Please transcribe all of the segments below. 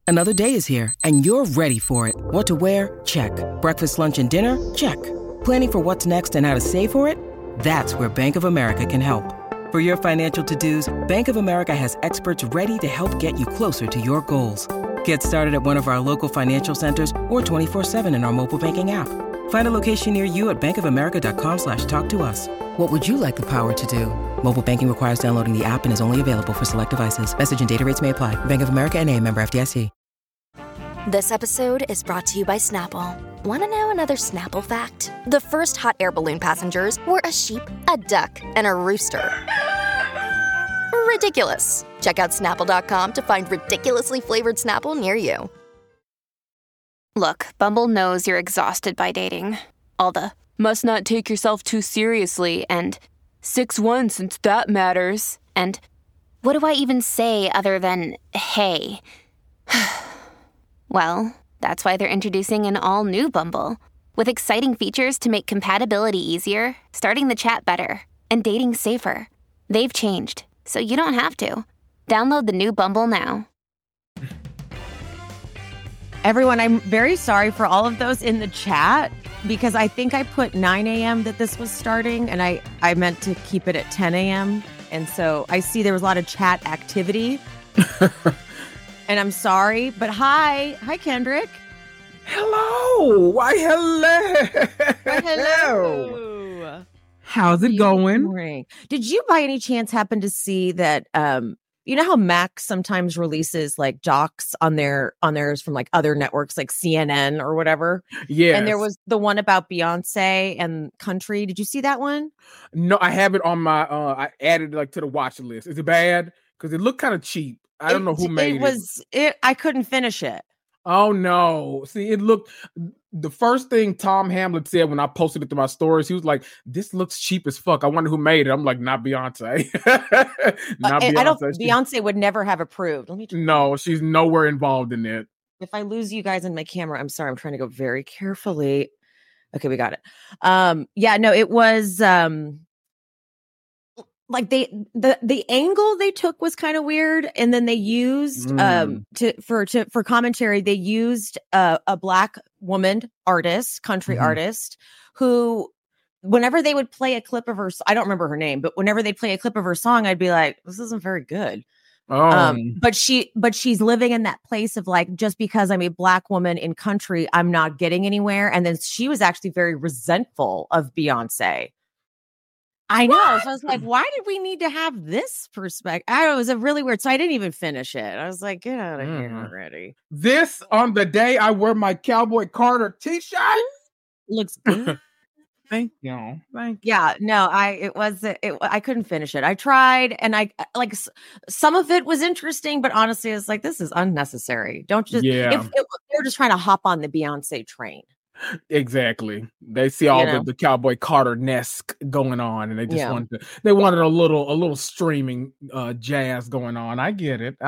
Another day is here, and you're ready for it. What to wear? Check. Breakfast, lunch, and dinner? Check. Planning for what's next and how to save for it? That's where Bank of America can help. For your financial to-dos, Bank of America has experts ready to help get you closer to your goals. Get started at one of our local financial centers or 24/7 in our mobile banking app. Find a location near you at bankofamerica.com/talktous. What would you like the power to do? Mobile banking requires downloading the app and is only available for select devices. Message and data rates may apply. Bank of America N.A., member FDIC. This episode is brought to you by Snapple. Want to know another Snapple fact? The first hot air balloon passengers were a sheep, a duck, and a rooster. Ridiculous. Check out Snapple.com to find ridiculously flavored Snapple near you. Look, Bumble knows you're exhausted by dating. All the must not take yourself too seriously and 6'1" since that matters. And what do I even say other than hey? Well, that's why they're introducing an all-new Bumble with exciting features to make compatibility easier, starting the chat better, and dating safer. They've changed, so you don't have to. Download the new Bumble now. Everyone, I'm very sorry for all of those in the chat because I think I put 9 a.m. that this was starting, and I meant to keep it at 10 a.m. And so I see there was a lot of chat activity. And I'm sorry, but hi, Kendrick. Hello. Why, hello. Hello. How's it going? Morning. Did you by any chance happen to see that, you know how Max sometimes releases like docs on theirs from like other networks like CNN or whatever? Yeah. And there was the one about Beyonce and country. Did you see that one? No, I have it on my, I added like to the watch list. Is it bad? Because it looked kind of cheap. I don't know who made it. I couldn't finish it. Oh no. See, it looked, the first thing Tom Hamlet said when I posted it to my stories, he was like, this looks cheap as fuck. I wonder who made it. I'm like, not Beyonce. Not Beyonce. Beyonce would never have approved. Let me No, she's nowhere involved in it. If I lose you guys in my camera, I'm sorry. I'm trying to go very carefully. Okay, we got it. Yeah, no, it was like the angle they took was kind of weird, and then they used for commentary they used a Black woman artist, country artist, who whenever they would play a clip of her, I don't remember her name, but whenever they play a clip of her song, I'd be like, this isn't very good. But she's living in that place of like, just because I'm a Black woman in country, I'm not getting anywhere. And then she was actually very resentful of Beyonce. I know. What? So I was like, why did we need to have this perspective? I don't know, it was really weird. So I didn't even finish it. I was like, get out of here already. This on the day I wear my Cowboy Carter t-shirt looks good. Thank you. Yeah, no, I couldn't finish it. I tried, and I like some of it was interesting, but honestly, it's like, this is unnecessary. Don't just, they're just trying to hop on the Beyonce train. Exactly. They see all the Cowboy Carter-esque going on, and they just wanted a little streaming jazz going on. I get it.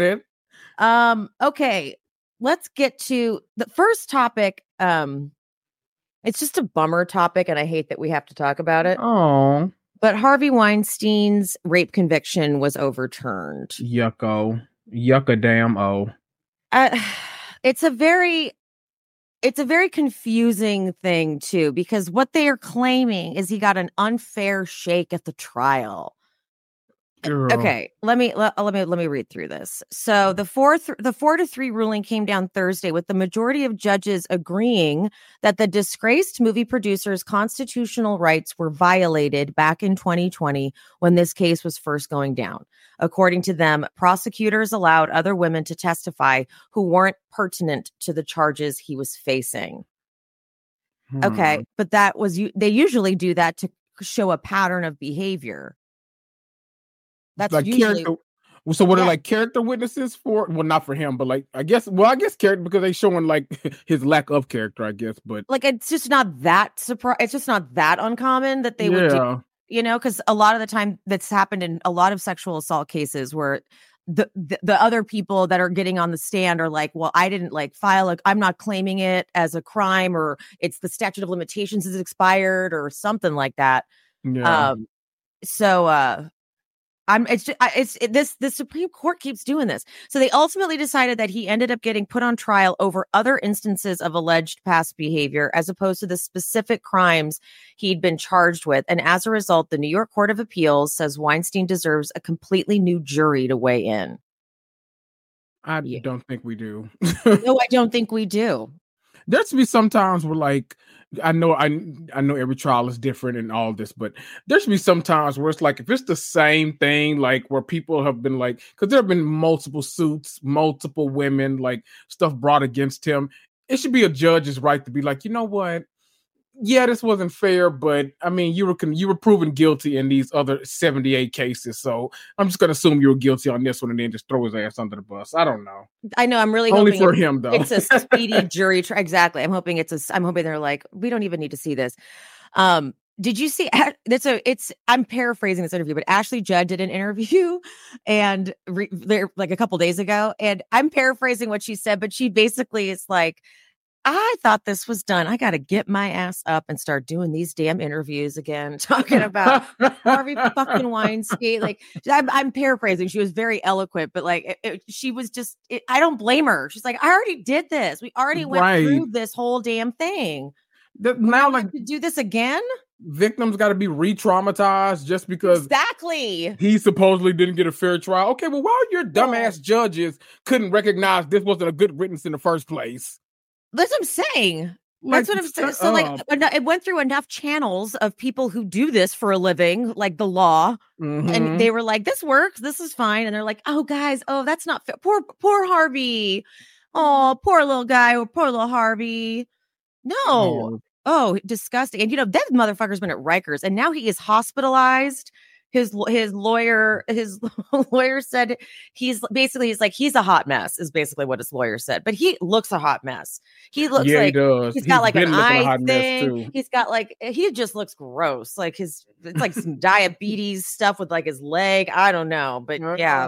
Okay, let's get to the first topic. It's just a bummer topic, and I hate that we have to talk about it. Oh. But Harvey Weinstein's rape conviction was overturned. Yucko damn oh. It's a very confusing thing too, because what they are claiming is he got an unfair shake at the trial. Girl. Okay, let me read through this. So the 4-3 ruling came down Thursday, with the majority of judges agreeing that the disgraced movie producer's constitutional rights were violated back in 2020 when this case was first going down. According to them, prosecutors allowed other women to testify who weren't pertinent to the charges he was facing. Okay, but they usually do that to show a pattern of behavior. That's like usually character. So what are like character witnesses for? Well, not for him, but like I guess character, because they showing like his lack of character, I guess. But like it's just not that it's just not that uncommon that they would do, because a lot of the time that's happened in a lot of sexual assault cases where the other people that are getting on the stand are like, well, I didn't like file I'm not claiming it as a crime, or it's the statute of limitations is expired or something like that. Yeah. The Supreme Court keeps doing this. So they ultimately decided that he ended up getting put on trial over other instances of alleged past behavior as opposed to the specific crimes he'd been charged with. And as a result, the New York Court of Appeals says Weinstein deserves a completely new jury to weigh in. I don't think we do. No, I don't think we do. There's be sometimes where like I know every trial is different and all this, but there should be some times where it's like if it's the same thing, like where people have been like, because there have been multiple suits, multiple women, like stuff brought against him. It should be a judge's right to be like, you know what? Yeah, this wasn't fair, but I mean, you were proven guilty in these other 78 cases, so I'm just gonna assume you were guilty on this one and then just throw his ass under the bus. I don't know. I know. I'm really only hoping for him though. It's a speedy jury trial. Exactly. I'm hoping they're like, we don't even need to see this. Did you see? I'm paraphrasing this interview, but Ashley Judd did an interview, and like a couple days ago, and I'm paraphrasing what she said, but she basically is like, I thought this was done. I got to get my ass up and start doing these damn interviews again, talking about Harvey fucking Weinstein. Like, I'm paraphrasing. She was very eloquent, but like, she was just, I don't blame her. She's like, I already did this. We already went through this whole damn thing. Now, like, to do this again? Victims got to be re-traumatized just because exactly he supposedly didn't get a fair trial. Okay, well, why your dumbass judges couldn't recognize this wasn't a good witness in the first place? That's what I'm saying. That's what I'm saying. So, like, it went through enough channels of people who do this for a living, like the law, and they were like, "This works. This is fine." And they're like, "Oh, guys, that's not fair. Poor Harvey. Oh, poor little guy. Or poor little Harvey. No. Oh, disgusting." And that motherfucker's been at Rikers, and now he is hospitalized. His lawyer said he's a hot mess is basically what his lawyer said, but he looks a hot mess. He looks like he does. He's got like an eye thing. He's got like, he just looks gross. Like it's like some diabetes stuff with like his leg. I don't know, but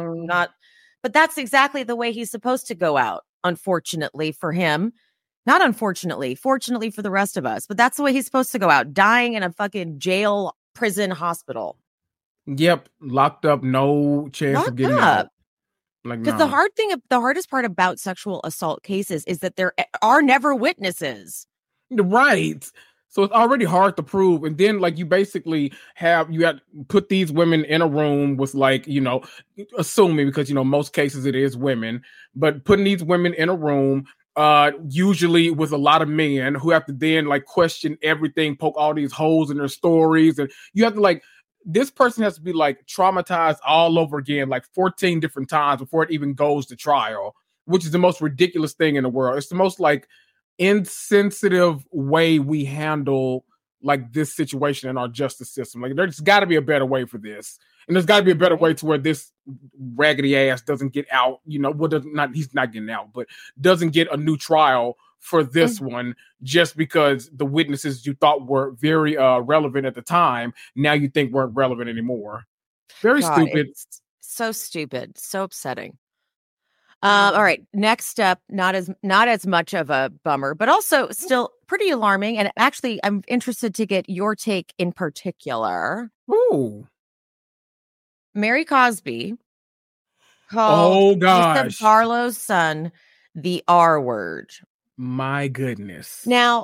but that's exactly the way he's supposed to go out. Unfortunately for him, not unfortunately, fortunately for the rest of us, but that's the way he's supposed to go out, dying in a fucking jail, prison, hospital. Yep, locked up, no chance of getting out. Like, because the hardest part about sexual assault cases is that there are never witnesses. Right. So it's already hard to prove. And then like you basically have to put these women in a room with like, assuming because, most cases it is women, but putting these women in a room, usually with a lot of men who have to then like question everything, poke all these holes in their stories. And you have to like, this person has to be like traumatized all over again, like 14 different times before it even goes to trial, which is the most ridiculous thing in the world. It's the most like insensitive way we handle like this situation in our justice system. Like there's got to be a better way for this. And there's got to be a better way to where this raggedy ass doesn't get out, he's not getting out, but doesn't get a new trial for this one just because the witnesses you thought were very relevant at the time, now you think weren't relevant anymore. Very stupid. It's so stupid. So upsetting. All right. Next up, not as much of a bummer, but also still pretty alarming. And actually, I'm interested to get your take in particular. Ooh. Mary Cosby called Lisa Barlow's son the R word. My goodness. Now,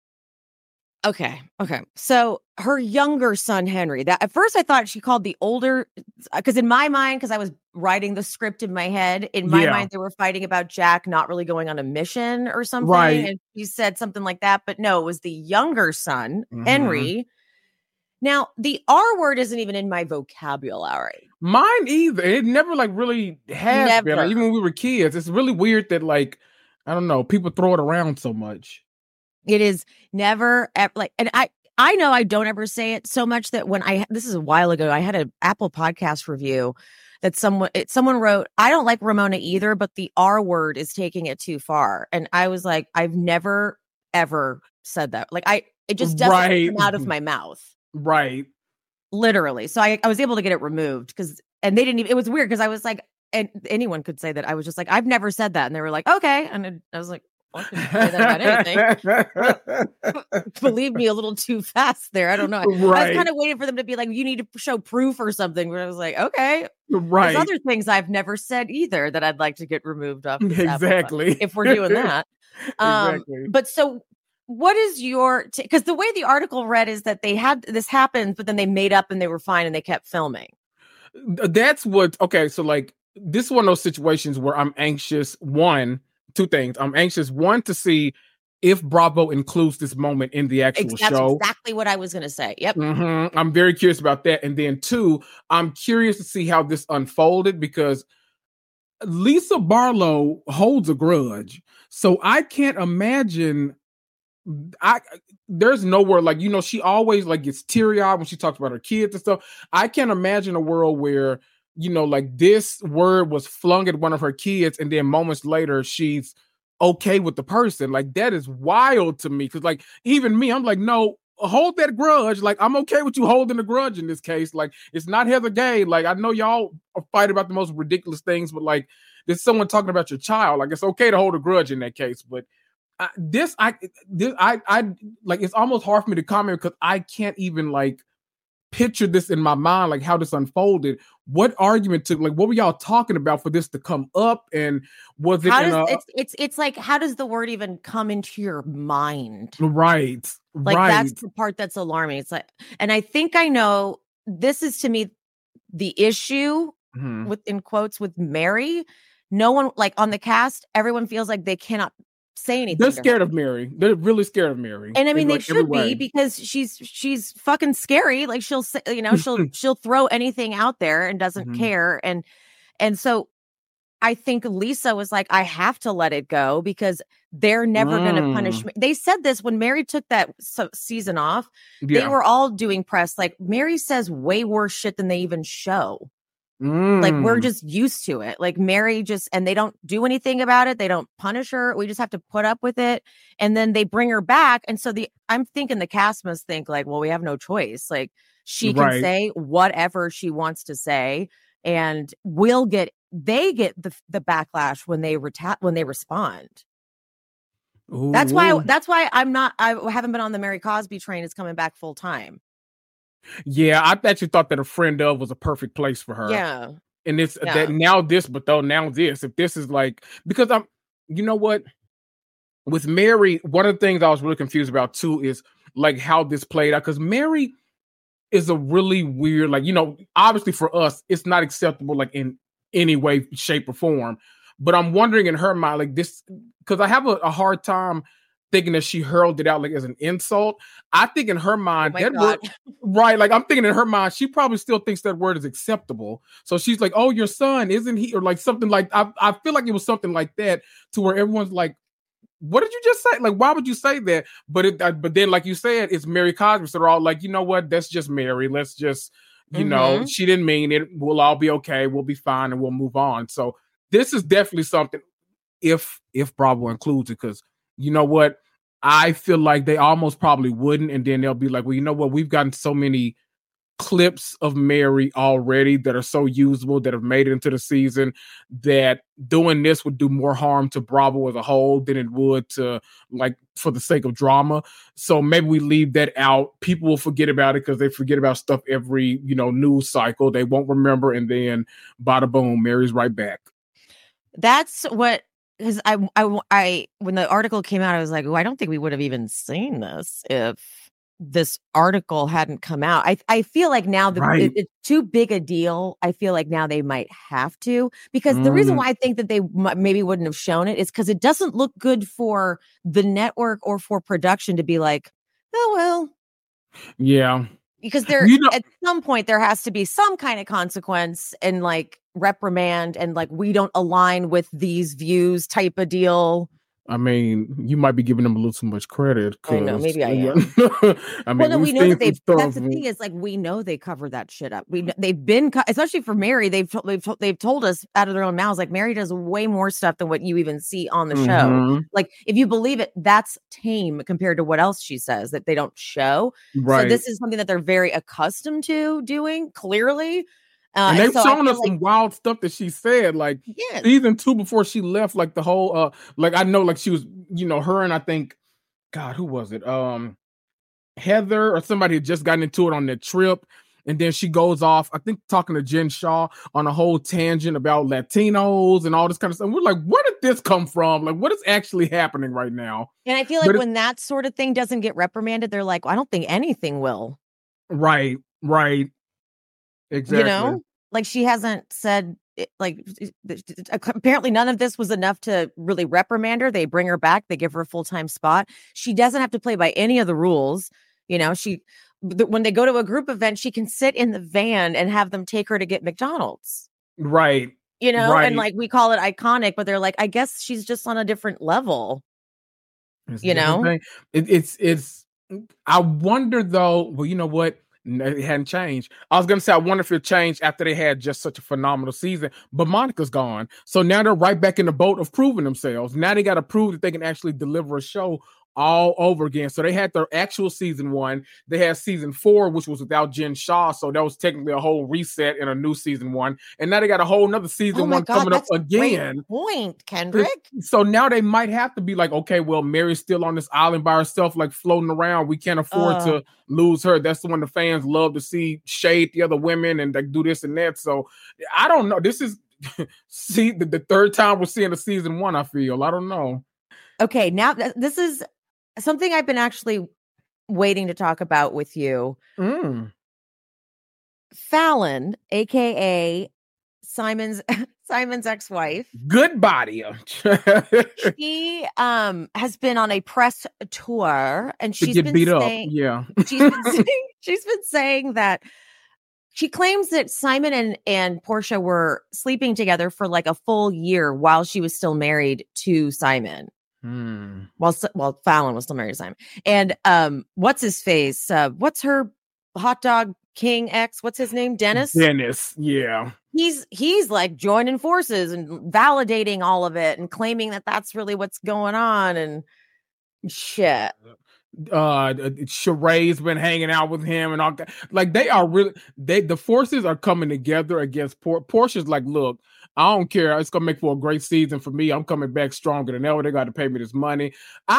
okay. So her younger son, Henry, that at first I thought she called the older, because in my mind, because I was writing the script in my head, in my mind, they were fighting about Jack not really going on a mission or something. Right. And she said something like that. But no, it was the younger son, Henry. Now, the R word isn't even in my vocabulary. Mine either. It never like really has been. Like, even when we were kids, it's really weird that like, I don't know, people throw it around so much. It is never like, and I know I don't ever say it so much that when this is a while ago, I had an Apple Podcast review that someone wrote, I don't like Ramona either, but the R word is taking it too far. And I was like, I've never, ever said that. Like it just doesn't come out of my mouth. Right. Literally. So I was able to get it removed and they didn't even, it was weird because I was like, and anyone could say that. I was just like, I've never said that. And they were like, okay. And I was like, I can say that about anything. Believe me a little too fast there. I don't know. Right. I was kind of waiting for them to be like, you need to show proof or something. But I was like, okay. Right. There's other things I've never said either that I'd like to get removed off. Exactly. If we're doing that. Exactly. But so what is your, because the way the article read is that they had this happen, but then they made up and they were fine and they kept filming. That's what, okay. So like, this is one of those situations where I'm anxious. Two things. I'm anxious, one, to see if Bravo includes this moment in the actual show. That's exactly what I was going to say. Yep. Mm-hmm. I'm very curious about that. And then two, I'm curious to see how this unfolded because Lisa Barlow holds a grudge. So I can't imagine there's nowhere like, she always like gets teary-eyed when she talks about her kids and stuff. I can't imagine a world where like this word was flung at one of her kids and then moments later she's okay with the person. Like that is wild to me. Cause like even me, I'm like, no, hold that grudge. Like I'm okay with you holding the grudge in this case. Like it's not Heather Gay. Like I know y'all are fighting about the most ridiculous things, but like there's someone talking about your child. Like it's okay to hold a grudge in that case. But I like it's almost hard for me to comment because I can't even like picture this in my mind, like how this unfolded. What argument took, like what were y'all talking about for this to come up? And was it it's like, how does the word even come into your mind? Right. Like that's the part that's alarming. It's like, and I think I know this is to me the issue with, in quotes, with Mary. No one, like on the cast, everyone feels like they cannot say anything. They're scared of Mary. They're really scared of Mary. And I mean, they should be because she's fucking scary. Like she'll say, she'll throw anything out there and doesn't care. And so I think Lisa was like, I have to let it go because they're never going to punish me. They said this when Mary took that season off. Yeah. They were all doing press. Like Mary says way worse shit than they even show. Like we're just used to it. Like Mary and they don't do anything about it. They don't punish her. We just have to put up with it. And then they bring her back. And so I'm thinking the cast must think like, well, we have no choice. Like she can say whatever she wants to say, and they get the backlash when they respond. Ooh. That's why I haven't been on the Mary Cosby train. Is coming back full time. Yeah, I actually thought that A Friend Of was a perfect place for her. Yeah. And it's that now this. If this is like, because you know what? With Mary, one of the things I was really confused about too is like how this played out. Because Mary is a really weird, like, obviously for us, it's not acceptable like in any way, shape, or form. But I'm wondering in her mind, like this, because I have a hard time thinking that she hurled it out like as an insult. I think in her mind, that word, right? Like I'm thinking in her mind, she probably still thinks that word is acceptable. So she's like, "Oh, your son, isn't he?" Or like something like I feel like it was something like that to where everyone's like, "What did you just say? Like, why would you say that?" But then, like you said, it's Mary Cosby, so they're all like, "You know what? That's just Mary. Let's just, she didn't mean it. We'll all be okay. We'll be fine, and we'll move on." So this is definitely something. If Bravo includes it, because you know what? I feel like they almost probably wouldn't. And then they'll be like, well, you know what? We've gotten so many clips of Mary already that are so usable that have made it into the season that doing this would do more harm to Bravo as a whole than it would to like for the sake of drama. So maybe we leave that out. People will forget about it because they forget about stuff every, news cycle. They won't remember. And then bada boom, Mary's right back. That's what. Because I when the article came out, I was like, oh, I don't think we would have even seen this if this article hadn't come out. I feel like now it's too big a deal. I feel like now they might have to, because the reason why I think that they maybe wouldn't have shown it is because it doesn't look good for the network or for production to be like, oh, well. Yeah. Because at some point there has to be some kind of consequence and like reprimand and like we don't align with these views type of deal. I mean, you might be giving them a little too much credit. I know, maybe I am. I mean, we know that that's the thing is like we know they covered that shit up. They've been especially for Mary. They've told us out of their own mouths like Mary does way more stuff than what you even see on the show. Like if you believe it, that's tame compared to what else she says that they don't show. Right. So this is something that they're very accustomed to doing. Clearly. And they've shown us some wild stuff that she said, like season 2 before she left, like the whole like I know like she was, her and I think, God, who was it? Heather or somebody had just gotten into it on their trip. And then she goes off, I think, talking to Jen Shaw on a whole tangent about Latinos and all this kind of stuff. We're like, where did this come from? Like, what is actually happening right now? And I feel like when that sort of thing doesn't get reprimanded, they're like, well, I don't think anything will. Right. Exactly. Like she hasn't said, like, apparently none of this was enough to really reprimand her. They bring her back. They give her a full-time spot. She doesn't have to play by any of the rules. When they go to a group event, she can sit in the van and have them take her to get McDonald's. Right. Right. And like we call it iconic, but they're like, I guess she's just on a different level. It's I wonder though, well, you know what? It hadn't changed. I was gonna say I wonder if it changed after they had just such a phenomenal season, but Monica's gone. So now they're right back in the boat of proving themselves. Now they gotta prove that they can actually deliver a show all over again. So they had their actual season 1. They had season 4, which was without Jen Shaw. So that was technically a whole reset and a new season 1. And now they got a whole nother season 1 coming up again. Great point, Kendrick. So now they might have to be like, okay, well, Mary's still on this island by herself, like floating around. We can't afford to lose her. That's the one the fans love to see shade the other women and like do this and that. So I don't know. This is the third time we're seeing a season 1, I feel. I don't know. Okay, now this is something I've been actually waiting to talk about with you. Fallon, aka Simon's ex-wife. Good body. She has been on a press tour and she's been beat saying, up. Yeah. she's been saying that she claims that Simon and Portia were sleeping together for like a full year while she was still married to Simon. Well, Fallon was still married to Simon. And what's his face? What's her hot dog king ex? What's his name? Dennis, yeah. He's like joining forces and validating all of it and claiming that that's really what's going on and shit. Sheree's been hanging out with him and all that. Like they are really the forces are coming together against Portia's like, look, I don't care. It's gonna make for a great season for me. I'm coming back stronger than ever. They got to pay me this money.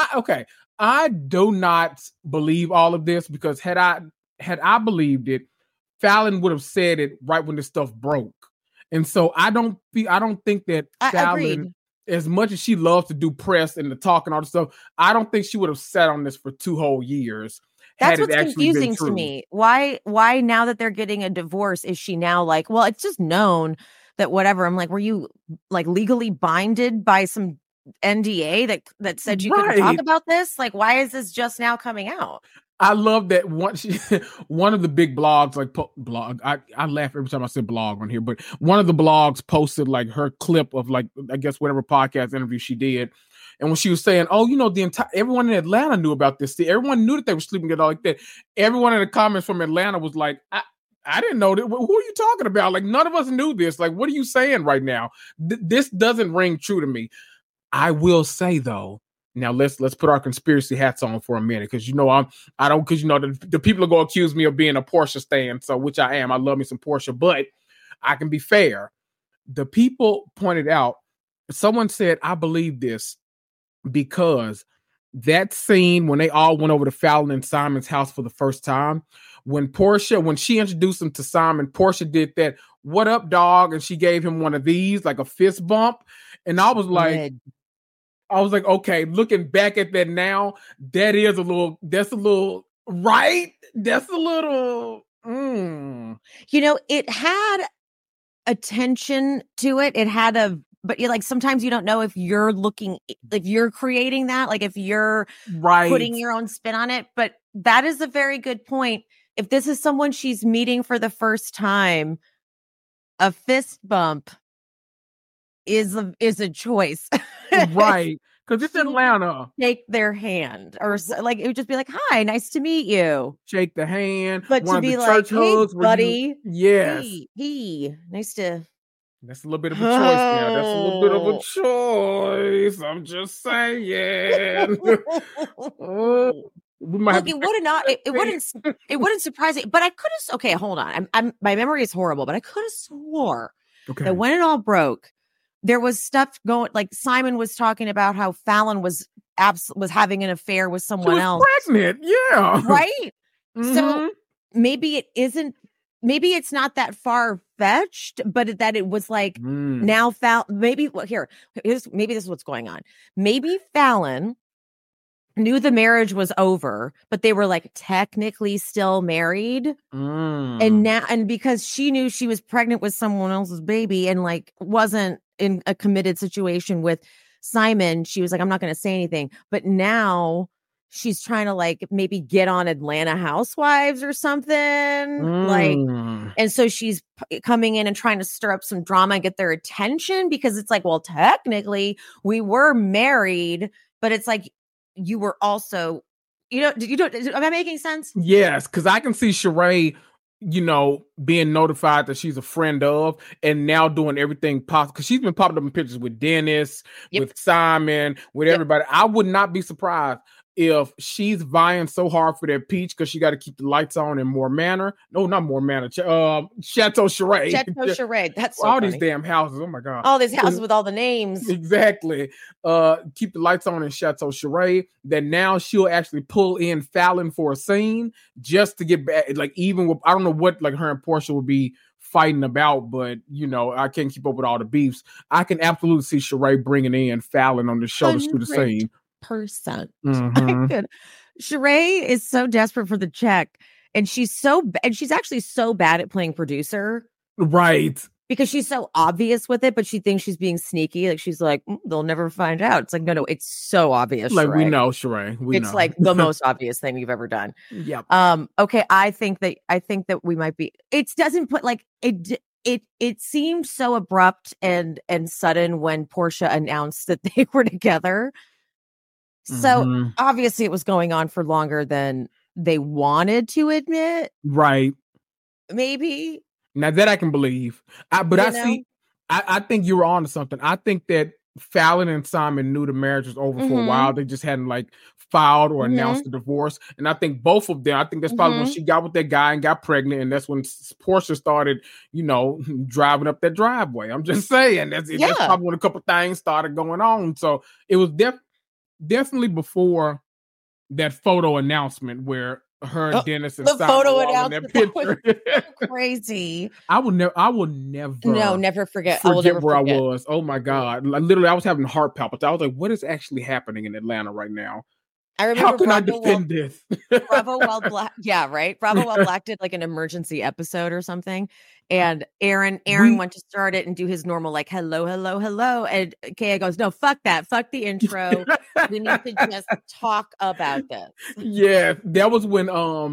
I do not believe all of this because had I believed it, Fallon would have said it right when this stuff broke. And so I don't think that Fallon, as much as she loves to do press and the talk and all this stuff, I don't think she would have sat on this for 2 whole years. That's what's confusing to me. Why now that they're getting a divorce, is she now like, well, it's just known that whatever. I'm like, were you like legally binded by some NDA that said you couldn't talk about this? Like, why is this just now coming out? I love that one of the big blogs, like blog. I laugh every time I say blog on here, but one of the blogs posted like her clip of like, I guess whatever podcast interview she did. And when she was saying, oh, everyone in Atlanta knew about this. See, everyone knew that they were sleeping together like that. Everyone in the comments from Atlanta was like, I didn't know that. Who are you talking about? Like, none of us knew this. Like, what are you saying right now? This doesn't ring true to me. I will say though, now let's put our conspiracy hats on for a minute, because the people are gonna accuse me of being a Portia stan, so which I am. I love me some Portia, but I can be fair. The people pointed out, someone said, I believe this because that scene when they all went over to Fallon and Simon's house for the first time, when she introduced him to Simon, Portia did that, what up, dog? And she gave him one of these, like a fist bump. And I was like, okay, looking back at that now, that's a little, right? That's a little, it had a tension to it. It had but you're like, sometimes you don't know if you're creating that, like if you're putting your own spin on it. But that is a very good point. If this is someone she's meeting for the first time, a fist bump is a choice. Right. Because it's Atlanta. Shake their hand, or like it would just be like, "Hi, nice to meet you." Shake the hand, but to be like, "Hey, buddy, yes, hey, nice to." That's a little bit of a choice now. That's a little bit of a choice. I'm just saying. We might Look, it would not. It wouldn't surprise me. But I could have. Okay, hold on. My memory is horrible, but I could have swore that when it all broke, there was stuff going. Like Simon was talking about how Fallon was having an affair with someone else, pregnant. Yeah, right. So maybe it isn't. Maybe it's not that far fetched, but that it was like now Fallon. Maybe maybe this is what's going on. Maybe Fallon knew the marriage was over, but they were like technically still married. And because she knew she was pregnant with someone else's baby and like wasn't in a committed situation with Simon, she was like, I'm not going to say anything. But now she's trying to like maybe get on Atlanta Housewives or something. Like, and so she's coming in and trying to stir up some drama and get their attention because it's like, well, technically we were married, but it's like, you were also, am I making sense? Yes, because I can see Sheree, being notified that she's a friend of, and now doing everything possible because she's been popping up in pictures with Dennis, with Simon, with everybody. I would not be surprised if she's vying so hard for that peach because she got to keep the lights on in More Manor. No, not More Manor. Chateau Sheree. Chateau Sheree. That's so all funny. These damn houses. Oh my God. All these houses with all the names. Exactly. Keep the lights on in Chateau Sheree. That now she'll actually pull in Fallon for a scene just to get back. Like even with, I don't know what like her and Portia would be fighting about, but I can't keep up with all the beefs. I can absolutely see Sheree bringing in Fallon on the show to do the scene. Sheree is so desperate for the check, and she's actually so bad at playing producer, right? Because she's so obvious with it, but she thinks she's being sneaky. Like she's like, they'll never find out. It's like, no, it's so obvious. Like Sheree. we know, Sheree. It's like the most obvious thing you've ever done. Yep. Okay, I think that we might be. It doesn't put like it. It seemed so abrupt and sudden when Portia announced that they were together. So obviously it was going on for longer than they wanted to admit. Right. Maybe. Now that I can believe. I think you were on to something. I think that Fallon and Simon knew the marriage was over for a while. They just hadn't like filed or announced the divorce. And I think both of them, I think that's probably when she got with that guy and got pregnant. And that's when Portia started, driving up that driveway. I'm just saying that's probably when a couple things started going on. So it was definitely before that photo announcement where her and Dennis and the Simon photo were all in that picture. So crazy. I will never never forget. I was. Oh my God. Like, literally, I was having heart palpitations. I was like, what is actually happening in Atlanta right now? I remember how can I defend this? Bravo While Black. Yeah, right. Bravo While Black did like an emergency episode or something. And Aaron went to start it and do his normal like hello. And Kaya goes, no, fuck that. Fuck the intro. We need to just talk about this. Yeah, that was when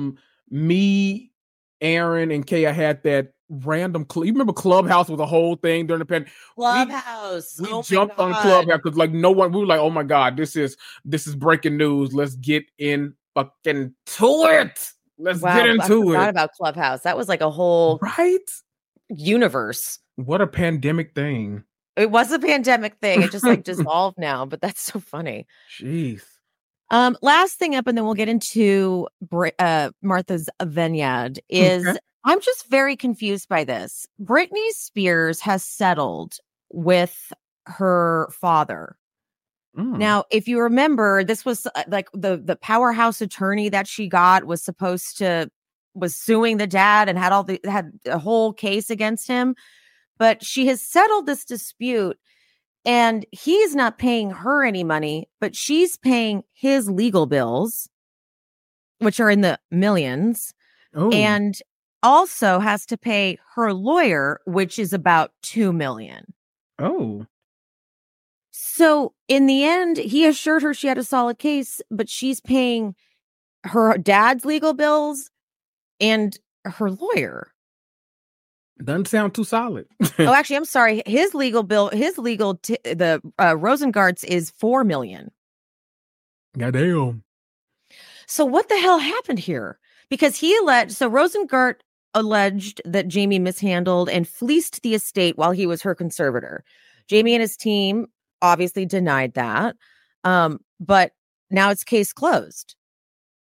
me, Aaron, and Kaya had that random you remember Clubhouse was a whole thing during the pandemic. Clubhouse. We jumped on Clubhouse because like no one, we were like, oh my God, this is breaking news. Let's get in fucking to it. Let's get into it. I forgot about Clubhouse. That was like a whole universe. What a pandemic thing. It was a pandemic thing. It just like dissolved now, but that's so funny. Jeez. Last thing up, and then we'll get into Martha's Vineyard is I'm just very confused by this. Britney Spears has settled with her father. Now, if you remember, this was like the powerhouse attorney that she got was suing the dad and had a whole case against him. But she has settled this dispute and he's not paying her any money, but she's paying his legal bills, which are in the millions, and also has to pay her lawyer, which is about $2 million. Oh. So in the end, he assured her she had a solid case, but she's paying her dad's legal bills and her lawyer. Doesn't sound too solid. Oh, actually, I'm sorry. His legal bill, the Rosengarts is $4 million. Goddamn. So what the hell happened here? Because Rosengart alleged that Jamie mishandled and fleeced the estate while he was her conservator. Jamie and his team obviously denied that. But now it's case closed.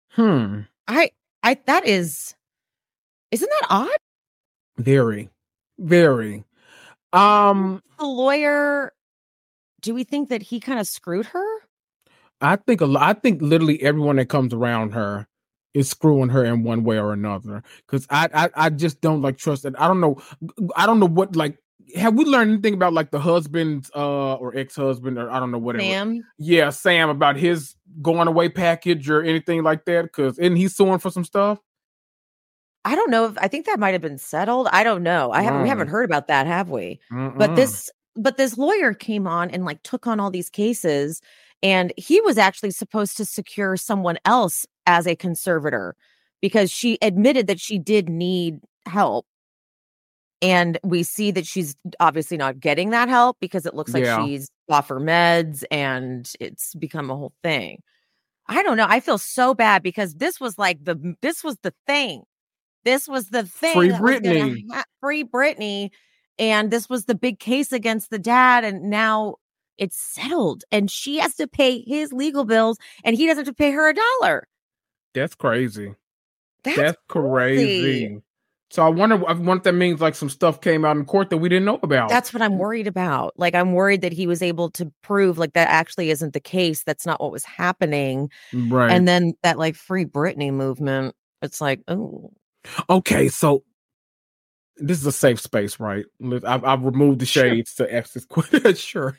That is, isn't that odd? Very, very. The lawyer, do we think that he kind of screwed her? I think literally everyone that comes around her is screwing her in one way or another. Because I just don't like trust it. I don't know what, like, have we learned anything about like the husband or ex-husband, or I don't know what Sam? Yeah, Sam, about his going away package or anything like that? Because isn't he suing for some stuff? I don't know. I think that might have been settled. I don't know. We haven't heard about that, have we? But this lawyer came on and like took on all these cases, and he was actually supposed to secure someone else as a conservator because she admitted that she did need help. And we see that she's obviously not getting that help because it looks like she's off her meds and it's become a whole thing. I don't know. I feel so bad because this was the thing. This was the thing. Free Britney. Free Britney. And this was the big case against the dad. And now it's settled. And she has to pay his legal bills and he doesn't have to pay her $1. That's crazy. That's crazy. So I wonder if that means like some stuff came out in court that we didn't know about. That's what I'm worried about. Like, I'm worried that he was able to prove like that actually isn't the case. That's not what was happening. Right. And then that like Free Britney movement, it's like, oh. Okay, so this is a safe space, right? I've removed the shades to ask this question. Sure.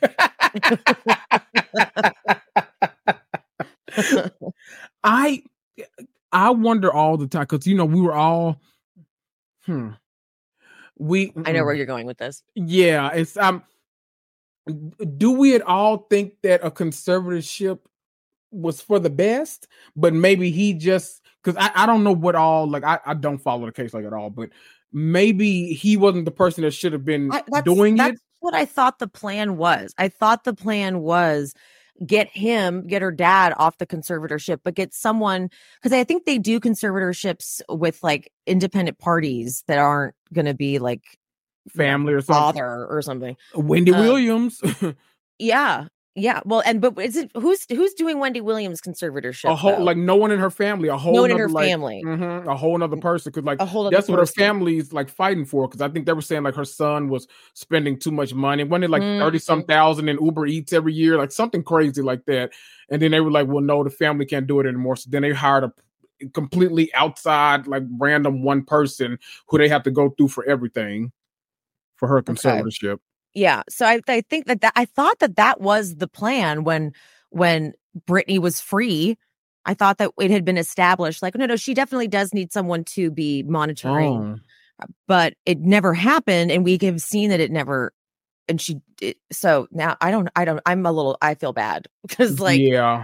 I wonder all the time because we were all. I know where you're going with this. Yeah, it's do we at all think that a conservatorship was for the best, but maybe he just, because I don't know what all, like I don't follow the case like at all, but maybe he wasn't the person that should have been doing it. That's what I thought the plan was. I thought the plan was get her dad off the conservatorship, but get someone, because I think they do conservatorships with like independent parties that aren't going to be like family or something, father or something. Wendy Williams. Yeah. Well, but is it who's doing Wendy Williams' conservatorship? A whole like no one in her family. A whole family. A whole other person. Because like that's what her family's like fighting for. Because I think they were saying like her son was spending too much money. Wasn't it like 30-some thousand in Uber Eats every year, like something crazy like that? And then they were like, well, no, the family can't do it anymore. So then they hired a completely outside, like random one person who they have to go through for everything for her conservatorship. Okay. Yeah. So I think that I thought that was the plan when Britney was free. I thought that it had been established like, no, she definitely does need someone to be monitoring, but it never happened. And we have seen that it never, and so now I feel bad because like,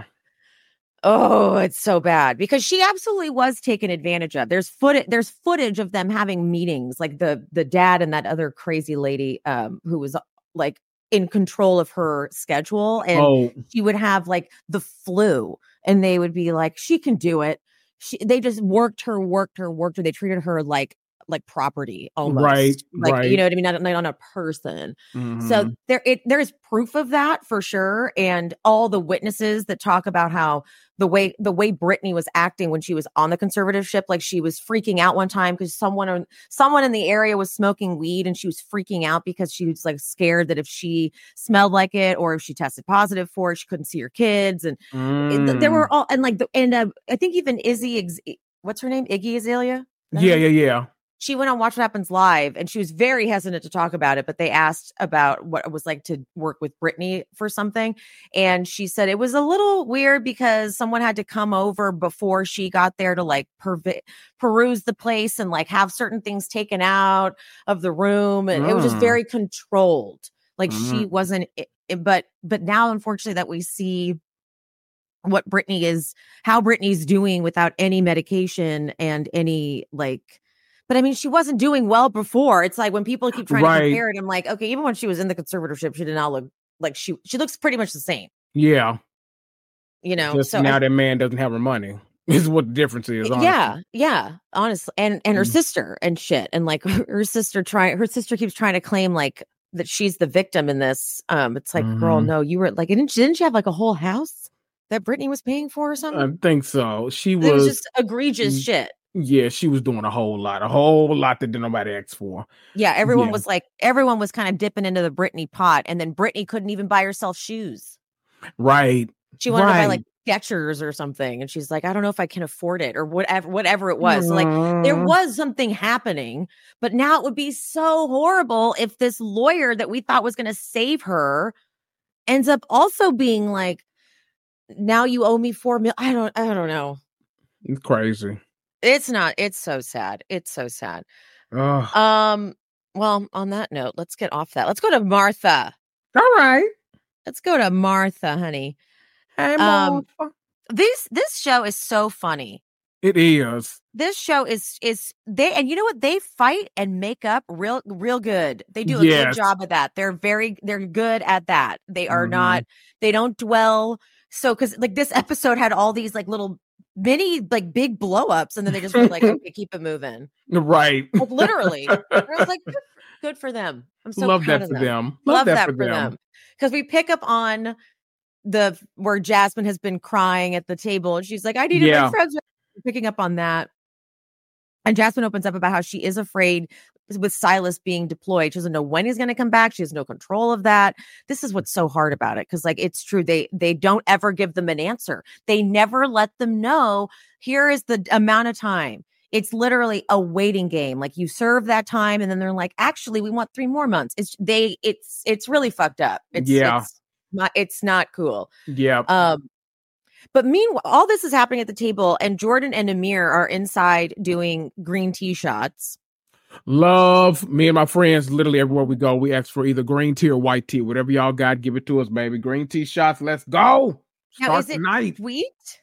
oh, it's so bad because she absolutely was taken advantage of. There's footage of them having meetings, like the dad and that other crazy lady who was like in control of her schedule, and she would have like the flu, and they would be like, she can do it. They just worked her. They treated her like property almost, right? You know what I mean? Not on a person. Mm-hmm. So there's proof of that for sure, and all the witnesses that talk about how the way Britney was acting when she was on the conservatorship, like she was freaking out one time because someone in the area was smoking weed, and she was freaking out because she was like scared that if she smelled like it or if she tested positive for it, she couldn't see her kids, and there were all I think even what's her name, Iggy Azalea? Yeah. She went on Watch What Happens Live, and she was very hesitant to talk about it, but they asked about what it was like to work with Britney for something. And she said it was a little weird because someone had to come over before she got there to like peruse the place and like have certain things taken out of the room. And it was just very controlled. Like she wasn't, but now unfortunately that we see how Britney's doing without any medication and any like, but I mean, she wasn't doing well before. It's like when people keep trying to compare it, I'm like, okay, even when she was in the conservatorship, she did not look like she looks pretty much the same. Yeah. Just so now that man doesn't have her money is what the difference is. Honestly. Yeah. Honestly. And her sister and shit. And like her sister keeps trying to claim like that she's the victim in this. It's like, girl, no, you were like, didn't she have like a whole house? that Britney was paying for or something? I think so. It was just egregious shit. Yeah, she was doing a whole lot that didn't nobody ask for. Yeah, everyone was kind of dipping into the Britney pot, and then Britney couldn't even buy herself shoes. Right. She wanted to buy like Skechers or something, and she's like, I don't know if I can afford it or whatever it was. So, like, there was something happening, but now it would be so horrible if this lawyer that we thought was going to save her ends up also being like, now you owe me $4 million. I don't know. It's crazy. It's so sad. It's so sad. Ugh. Well, on that note, let's get off that. Let's go to Martha. All right. Let's go to Martha, honey. Hey, Martha. This show is so funny. It is. This show is and you know what? They fight and make up real good. They do a good job of that. They're good at that. They are not, they don't dwell. So, cause like this episode had all these like little mini, like big blow ups, and then they just were like, okay, keep it moving. Right. Like, literally. And I was like, good for them. I'm so love proud that of for them. Love that for them. Cause we pick up on where Jasmine has been crying at the table, and she's like, I need to make friends with. Picking up on that. And Jasmine opens up about how she is afraid with Silas being deployed. She doesn't know when he's going to come back. She has no control of that. This is what's so hard about it. Cause like, it's true. They don't ever give them an answer. They never let them know, here is the amount of time. It's literally a waiting game. Like, you serve that time, and then they're like, actually, we want 3 more months. It's really fucked up. It's not cool. Yeah. But meanwhile, all this is happening at the table, and Jordan and Amir are inside doing green tea shots. Love. Me and my friends, literally everywhere we go, we ask for either green tea or white tea. Whatever y'all got, give it to us, baby. Green tea shots. Let's go. Now, is it tonight. Sweet?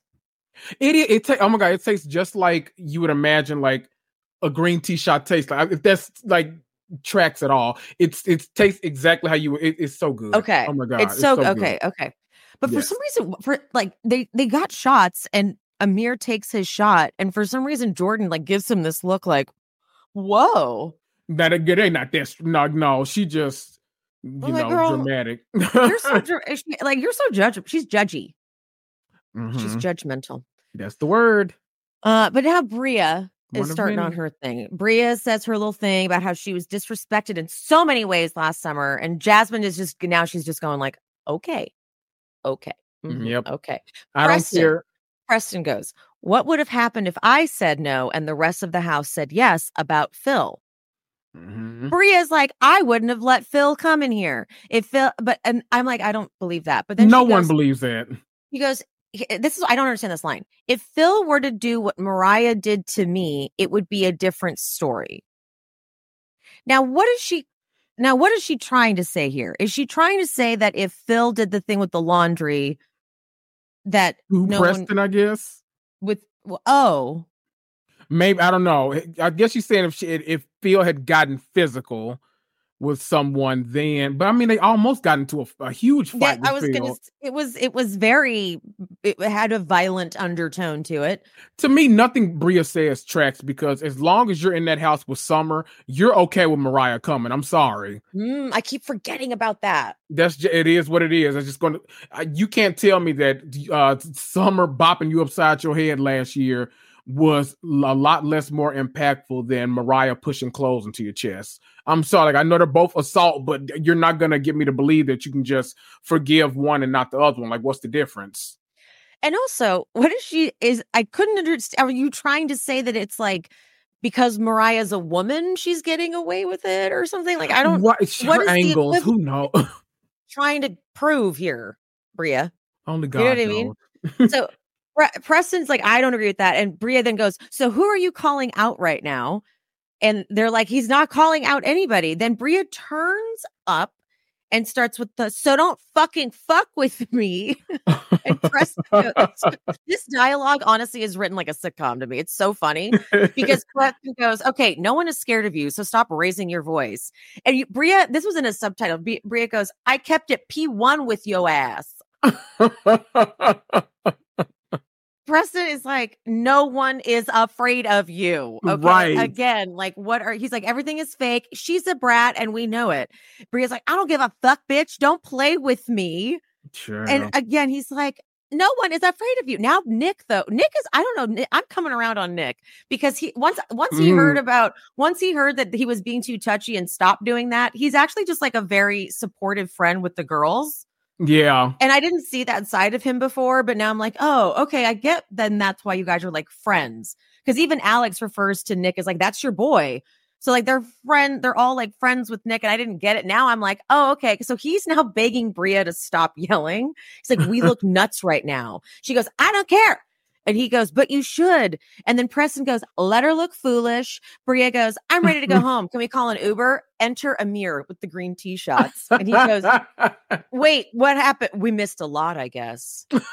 Oh my God, it tastes just like you would imagine like a green tea shot tastes. Like, if that's like tracks at all, it tastes exactly how you. It's so good. Okay. Oh my God, it's so okay. Good. Okay. But for some reason, they got shots, and Amir takes his shot, and for some reason Jordan like gives him this look like, whoa. That ain't not this. No, she just dramatic. You're so judgy. She's judgy. Mm-hmm. She's judgmental. That's the word. But now Bria is starting on her thing. Bria says her little thing about how she was disrespected in so many ways last summer, and Jasmine is she's just going like, okay. Mm-hmm. Yep. Okay. I don't care. Preston goes, what would have happened if I said no and the rest of the house said yes about Phil? Mm-hmm. Bria's like, I wouldn't have let Phil come in here. And I'm like, I don't believe that. But then no one believes that. He goes, I don't understand this line. If Phil were to do what Mariah did to me, it would be a different story. Now, what is she trying to say here? Is she trying to say that if Phil did the thing with the laundry, that Preston, I guess? Maybe, I don't know. I guess she's saying if Phil had gotten physical with someone then, but I mean, they almost got into a huge fight. It had a violent undertone to it. To me, nothing Bria says tracks, because as long as you're in that house with Summer, you're okay with Mariah coming. I'm sorry. I keep forgetting about that. It is what it is. I'm just going to, you can't tell me that Summer bopping you upside your head last year was a lot more impactful than Mariah pushing clothes into your chest. I'm sorry. Like, I know they're both assault, but you're not going to get me to believe that you can just forgive one and not the other one. Like, what's the difference? And also, I couldn't understand. Are you trying to say that it's like, because Mariah's a woman, she's getting away with it or something? Like, I don't, what is angles? Who knows? Trying to prove here, Bria. Only God knows. I mean? So Preston's like, I don't agree with that. And Bria then goes, so who are you calling out right now? And they're like, he's not calling out anybody. Then Bria turns up and starts with so don't fucking fuck with me. And Preston goes, this dialogue honestly is written like a sitcom to me. It's so funny because Preston goes, okay, no one is scared of you, so stop raising your voice. And Bria, this was in a subtitle. Bria goes, I kept it P1 with your ass. Preston is like, no one is afraid of you. Okay? Right. Again, like, he's like, everything is fake. She's a brat and we know it. Bria's like, I don't give a fuck, bitch. Don't play with me. Sure. And again, he's like, No one is afraid of you. Now, Nick, though, Nick is, I don't know. I'm coming around on Nick because once he heard that he was being too touchy and stopped doing that, he's actually just like a very supportive friend with the girls. Yeah. And I didn't see that side of him before, but now I'm like, oh, okay, I get then that's why you guys are like friends. Because even Alex refers to Nick as like, that's your boy. So like they're all like friends with Nick, and I didn't get it. Now I'm like, oh, okay. So he's now begging Bria to stop yelling. He's like, we look nuts right now. She goes, I don't care. And he goes, but you should. And then Preston goes, let her look foolish. Bria goes, I'm ready to go home. Can we call an Uber? Enter Amir with the green tea shots. And he goes, wait, what happened? We missed a lot, I guess.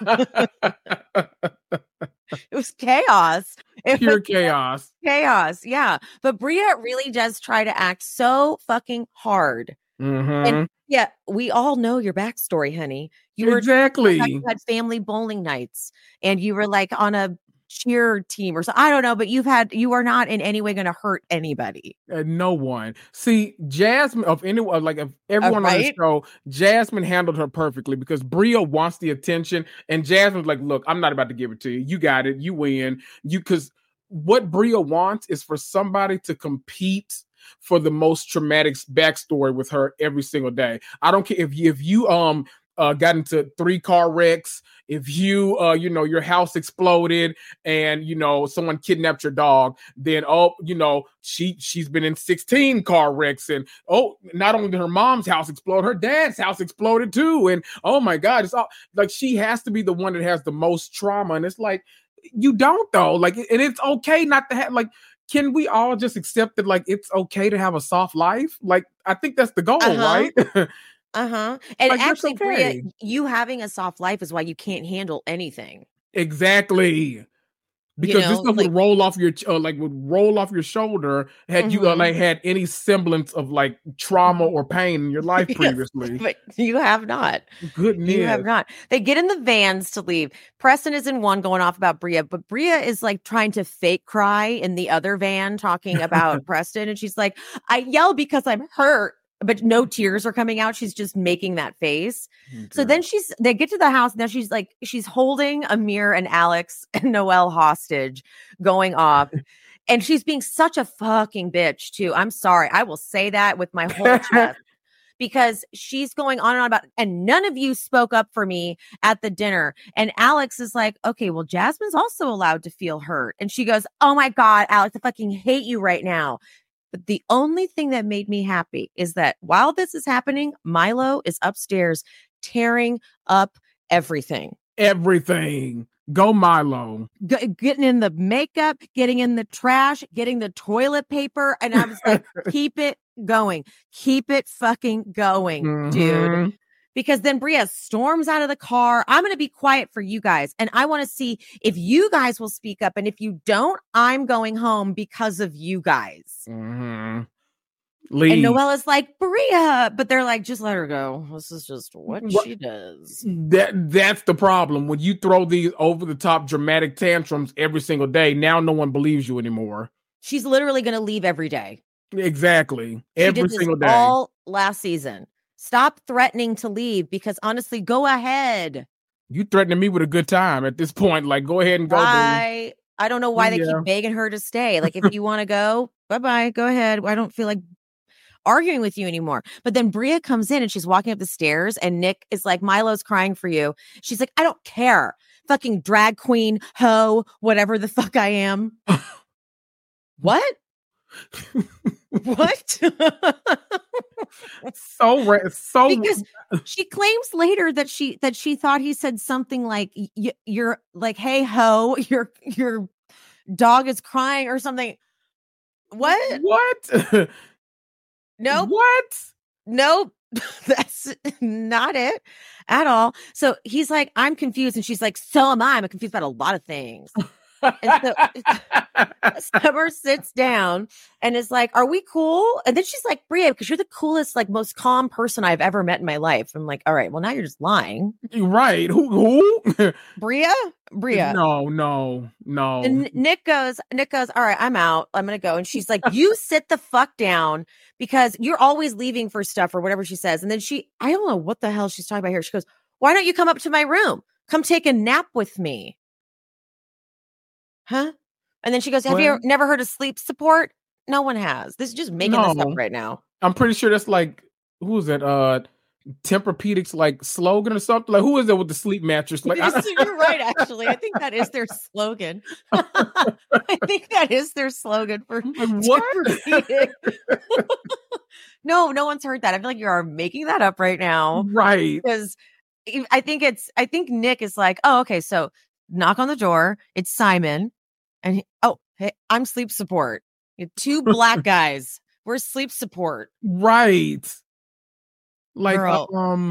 It was chaos. Pure chaos. Chaos. Yeah. But Bria really does try to act so fucking hard. And yeah, we all know your backstory, honey. You you had family bowling nights and you were like on a cheer team or so. I don't know, but you are not in any way going to hurt anybody. No one. See, Jasmine of anyone, like of everyone on the show, Jasmine handled her perfectly because Bria wants the attention, and Jasmine's like, "Look, I'm not about to give it to you. You got it. You win. Because what Bria wants is for somebody to compete for the most traumatic backstory with her every single day. I don't care if you got into 3 car wrecks, if you your house exploded and someone kidnapped your dog, then she's been in 16 car wrecks, and not only did her mom's house explode, her dad's house exploded too, and oh my god, it's all like she has to be the one that has the most trauma, and it's like you don't though, like, and it's okay not to have, like, can we all just accept that, like, it's okay to have a soft life? Like, I think that's the goal, right? And like, actually, okay. Bria, you having a soft life is why you can't handle anything. Exactly. Because this stuff would roll off your shoulder had you had any semblance of like trauma or pain in your life previously. But you have not. Goodness. You have not. They get in the vans to leave. Preston is in one going off about Bria, but Bria is like trying to fake cry in the other van talking about Preston. And she's like, I yell because I'm hurt. But no tears are coming out. She's just making that face. Okay. So then they get to the house. Now she's holding Amir and Alex and Noelle hostage going off. And she's being such a fucking bitch too. I'm sorry. I will say that with my whole chest. Because she's going on and on about, and none of you spoke up for me at the dinner. And Alex is like, okay, well, Jasmine's also allowed to feel hurt. And she goes, oh my God, Alex, I fucking hate you right now. But the only thing that made me happy is that while this is happening, Milo is upstairs tearing up everything. Everything. Go Milo. Getting in the makeup, getting in the trash, getting the toilet paper. And I was like, keep it going. Keep it fucking going, dude. Because then Bria storms out of the car. I'm going to be quiet for you guys. And I want to see if you guys will speak up. And if you don't, I'm going home because of you guys. Leave. And Noelle is like, Bria. But they're like, just let her go. This is just what she does. That's the problem. When you throw these over-the-top dramatic tantrums every single day, now no one believes you anymore. She's literally going to leave every day. Exactly. Every single day. All last season. Stop threatening to leave because honestly, go ahead. You threatening me with a good time at this point. Like, go ahead and go. I don't know why they keep begging her to stay. Like, if you want to go, bye-bye, go ahead. I don't feel like arguing with you anymore. But then Bria comes in and she's walking up the stairs and Nick is like, Milo's crying for you. She's like, I don't care. Fucking drag queen, hoe, whatever the fuck I am. What? What? so because she claims later that she thought he said something like you're like, hey ho, your dog is crying or something. What? Nope. What? Nope. That's not it at all. So he's like, I'm confused, and she's like, so am I. I'm confused about a lot of things. And so Summer sits down and is like, are we cool? And then she's like, Bria, because you're the coolest, like most calm person I've ever met in my life. I'm like, all right, well, now you're just lying. Right. Who? Bria? No. And Nick goes, all right, I'm out. I'm going to go. And she's like, you sit the fuck down because you're always leaving for stuff or whatever she says. And then I don't know what the hell she's talking about here. She goes, why don't you come up to my room? Come take a nap with me. Huh? And then she goes, have you never heard of sleep support? No one has. This is just making this up right now. I'm pretty sure that's like, who is that? Tempur-Pedic's like slogan or something. Like, who is that with the sleep mattress? Like, you're right. Actually, I think that is their slogan. I think that is their slogan for what? No one's heard that. I feel like you are making that up right now, right? Because I think Nick is like, oh, okay, so knock on the door. It's Simon, and hey, I'm sleep support. You have 2 black guys. We're sleep support, right? Like, girl,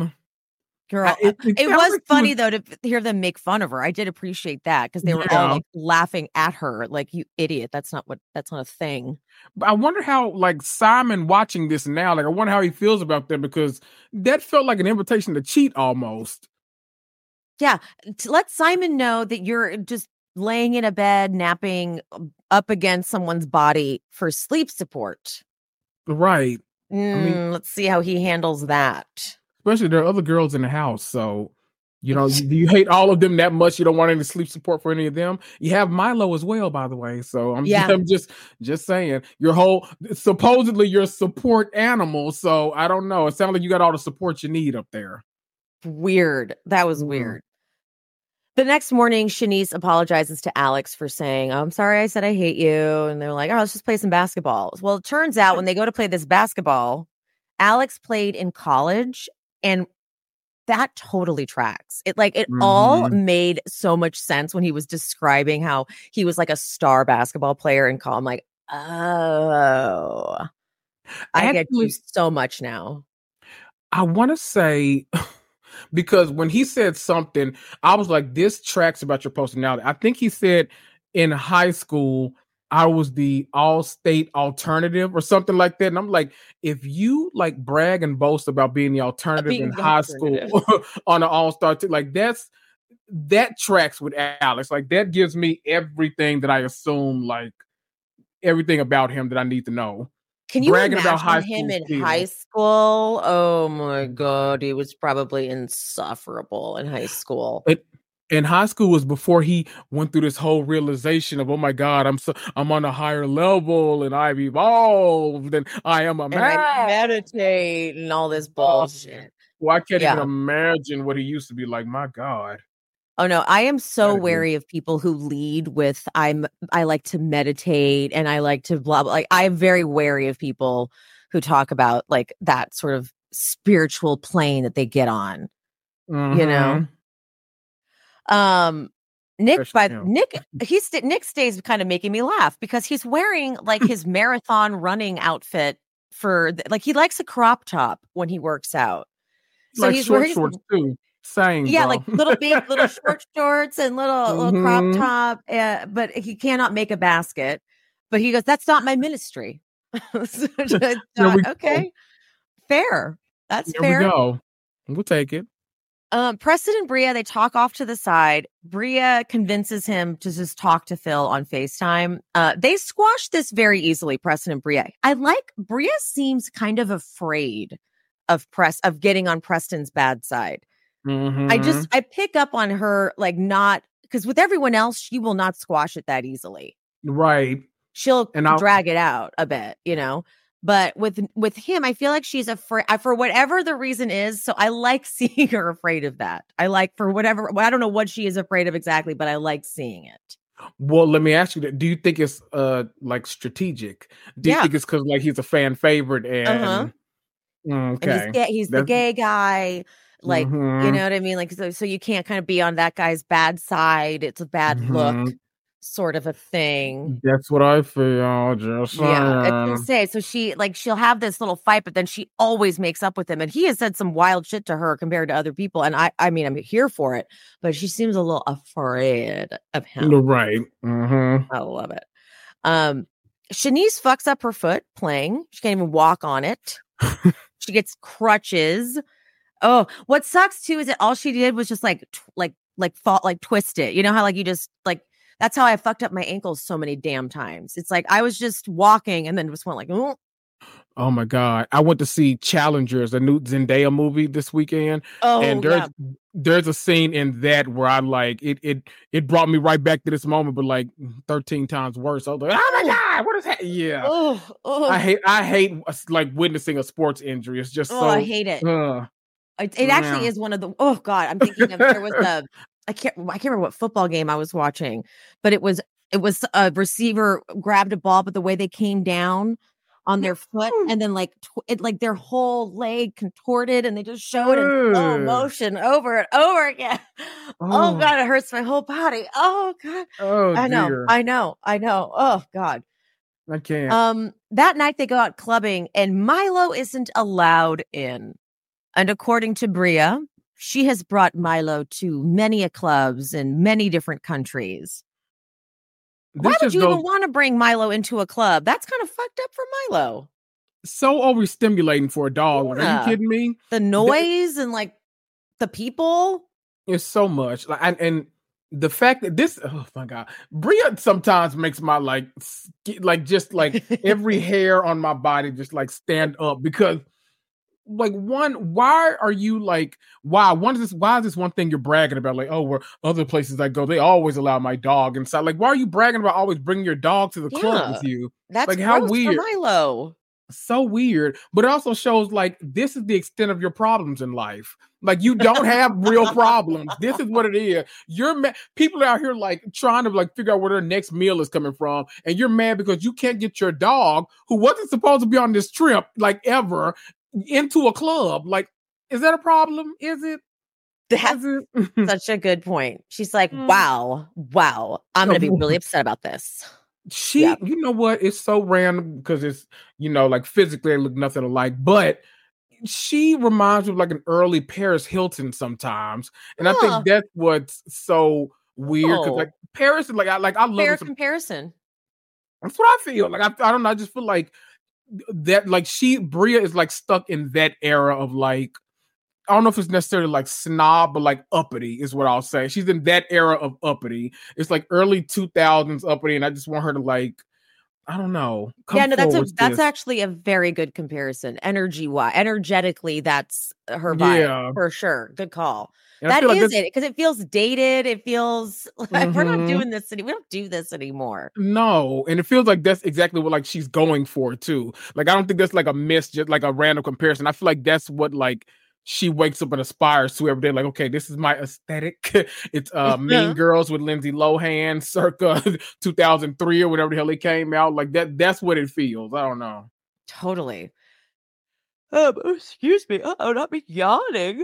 it was funny though to hear them make fun of her. I did appreciate that because they were all like laughing at her, like, you idiot. That's not a thing. But I wonder how, like, Simon watching this now, like, I wonder how he feels about that, because that felt like an invitation to cheat almost. Yeah, to let Simon know that you're just laying in a bed, napping up against someone's body for sleep support. Right. I mean, let's see how he handles that. Especially there are other girls in the house, so do you hate all of them that much? You don't want any sleep support for any of them. You have Milo as well, by the way. So I'm just saying, supposedly your support animal. So I don't know. It sounds like you got all the support you need up there. Weird. That was weird. The next morning, Shanice apologizes to Alex for saying, I'm sorry I said I hate you. And they're like, let's just play some basketball. Well, it turns out when they go to play this basketball, Alex played in college, and that totally tracks. It all made so much sense when he was describing how he was like a star basketball player in college. I'm like, oh, I get you so much now. I want to say... because when he said something, I was like, this tracks about your personality. I think he said in high school, I was the all-state alternative or something like that. And I'm like, if you like brag and boast about being the alternative in high school on an all-star team, like that tracks with Alex. Like, that gives me everything that I assume, like everything about him that I need to know. Can you imagine him in high school? Oh my God, he was probably insufferable in high school. In high school was before he went through this whole realization of, oh my God, I'm on a higher level and I've evolved and I am a man. I meditate and all this bullshit. Well, I can't even imagine what he used to be like. My God. Oh no, I am so wary of people who lead with I like to meditate and I like to blah blah. Like, I'm very wary of people who talk about like that sort of spiritual plane that they get on. You know? Nick stays kind of making me laugh because he's wearing like his marathon running outfit like he likes a crop top when he works out. So like he's shorts too. Same, like little short shorts and little crop top, but he cannot make a basket. But he goes, "That's not my ministry." Okay, fair. That's fair. We go. We'll take it. Preston and Bria, they talk off to the side. Bria convinces him to just talk to Phil on FaceTime. They squash this very easily, Preston and Bria. Bria seems kind of afraid of getting on Preston's bad side. I pick up on her, like, not because with everyone else, she will not squash it that easily. Right. She'll drag it out a bit, but with him, I feel like she's afraid for whatever the reason is. So I like seeing her afraid of that. I like for whatever, I don't know what she is afraid of exactly, but I like seeing it. Well, let me ask you that. Do you think it's like strategic? Do you think it's because like he's a fan favorite and okay, and he's the gay guy? Like, you know what I mean? Like, so you can't kind of be on that guy's bad side. It's a bad look sort of a thing. That's what I feel. Just so she'll have this little fight, but then she always makes up with him. And he has said some wild shit to her compared to other people. And I mean, I'm here for it, but she seems a little afraid of him. Right. I love it. Shanice fucks up her foot playing. She can't even walk on it. She gets crutches. Oh, what sucks too is that all she did was just twist it. You know how like you just like, that's how I fucked up my ankles so many damn times. It's like I was just walking and then just went like, oh. Oh my God. I went to see Challengers, a new Zendaya movie this weekend. Oh, and there's a scene in that where I like it brought me right back to this moment, but like 13 times worse. I was like, oh my God, what is that? Yeah. I hate like witnessing a sports injury. It's just I hate it. It actually is one of the oh God, I'm thinking of there was I can't remember what football game I was watching, but it was a receiver grabbed a ball, but the way they came down on their foot and then like their whole leg contorted and they just show it in slow motion over and over again. Oh God, it hurts my whole body. Oh God. Oh, I know. Oh God. I can't. That night they go out clubbing and Milo isn't allowed in. And according to Bria, she has brought Milo to many clubs in many different countries. Why would you even want to bring Milo into a club? That's kind of fucked up for Milo. So overstimulating for a dog. Yeah. Are you kidding me? The noise and like the people. It's so much. And the fact that this, oh my God, Bria sometimes makes my like just like every hair on my body just like stand up because like why are you like, why is this one thing you're bragging about? Like, oh, where other places I go, they always allow my dog inside. Like, why are you bragging about always bringing your dog to the club with you? That's like how weird. For Milo. So weird. But it also shows like this is the extent of your problems in life. Like you don't have real problems. This is what it is. People out here like trying to like figure out where their next meal is coming from, and you're mad because you can't get your dog, who wasn't supposed to be on this trip like ever, into a club. Like, is that a problem? Is it? That's such a good point. She's like, wow, I'm going to be really upset about this. You know what? It's so random because it's, like physically they look nothing alike, but she reminds me of like an early Paris Hilton sometimes. And I think that's what's so weird because like Paris is like, I love fair comparison. That's what I feel. Like, I don't know. I just feel like that, like Bria is like stuck in that era of like, I don't know if it's necessarily like snob, but like uppity is what I'll say. She's in that era of uppity. It's like early 2000s uppity, and I just want her to like, I don't know. That's actually a very good comparison. Energetically, that's her vibe for sure. Good call. And that is it because it feels dated. It feels like we're not doing this. We don't do this anymore. No, and it feels like that's exactly what like she's going for too. Like I don't think that's like a miss, just like a random comparison. I feel like that's what like she wakes up and aspires to every day. Like, okay, this is my aesthetic. It's Mean Girls with Lindsay Lohan, circa 2003 or whatever the hell it came out. Like that's what it feels. I don't know. Totally. Excuse me. Not me yawning.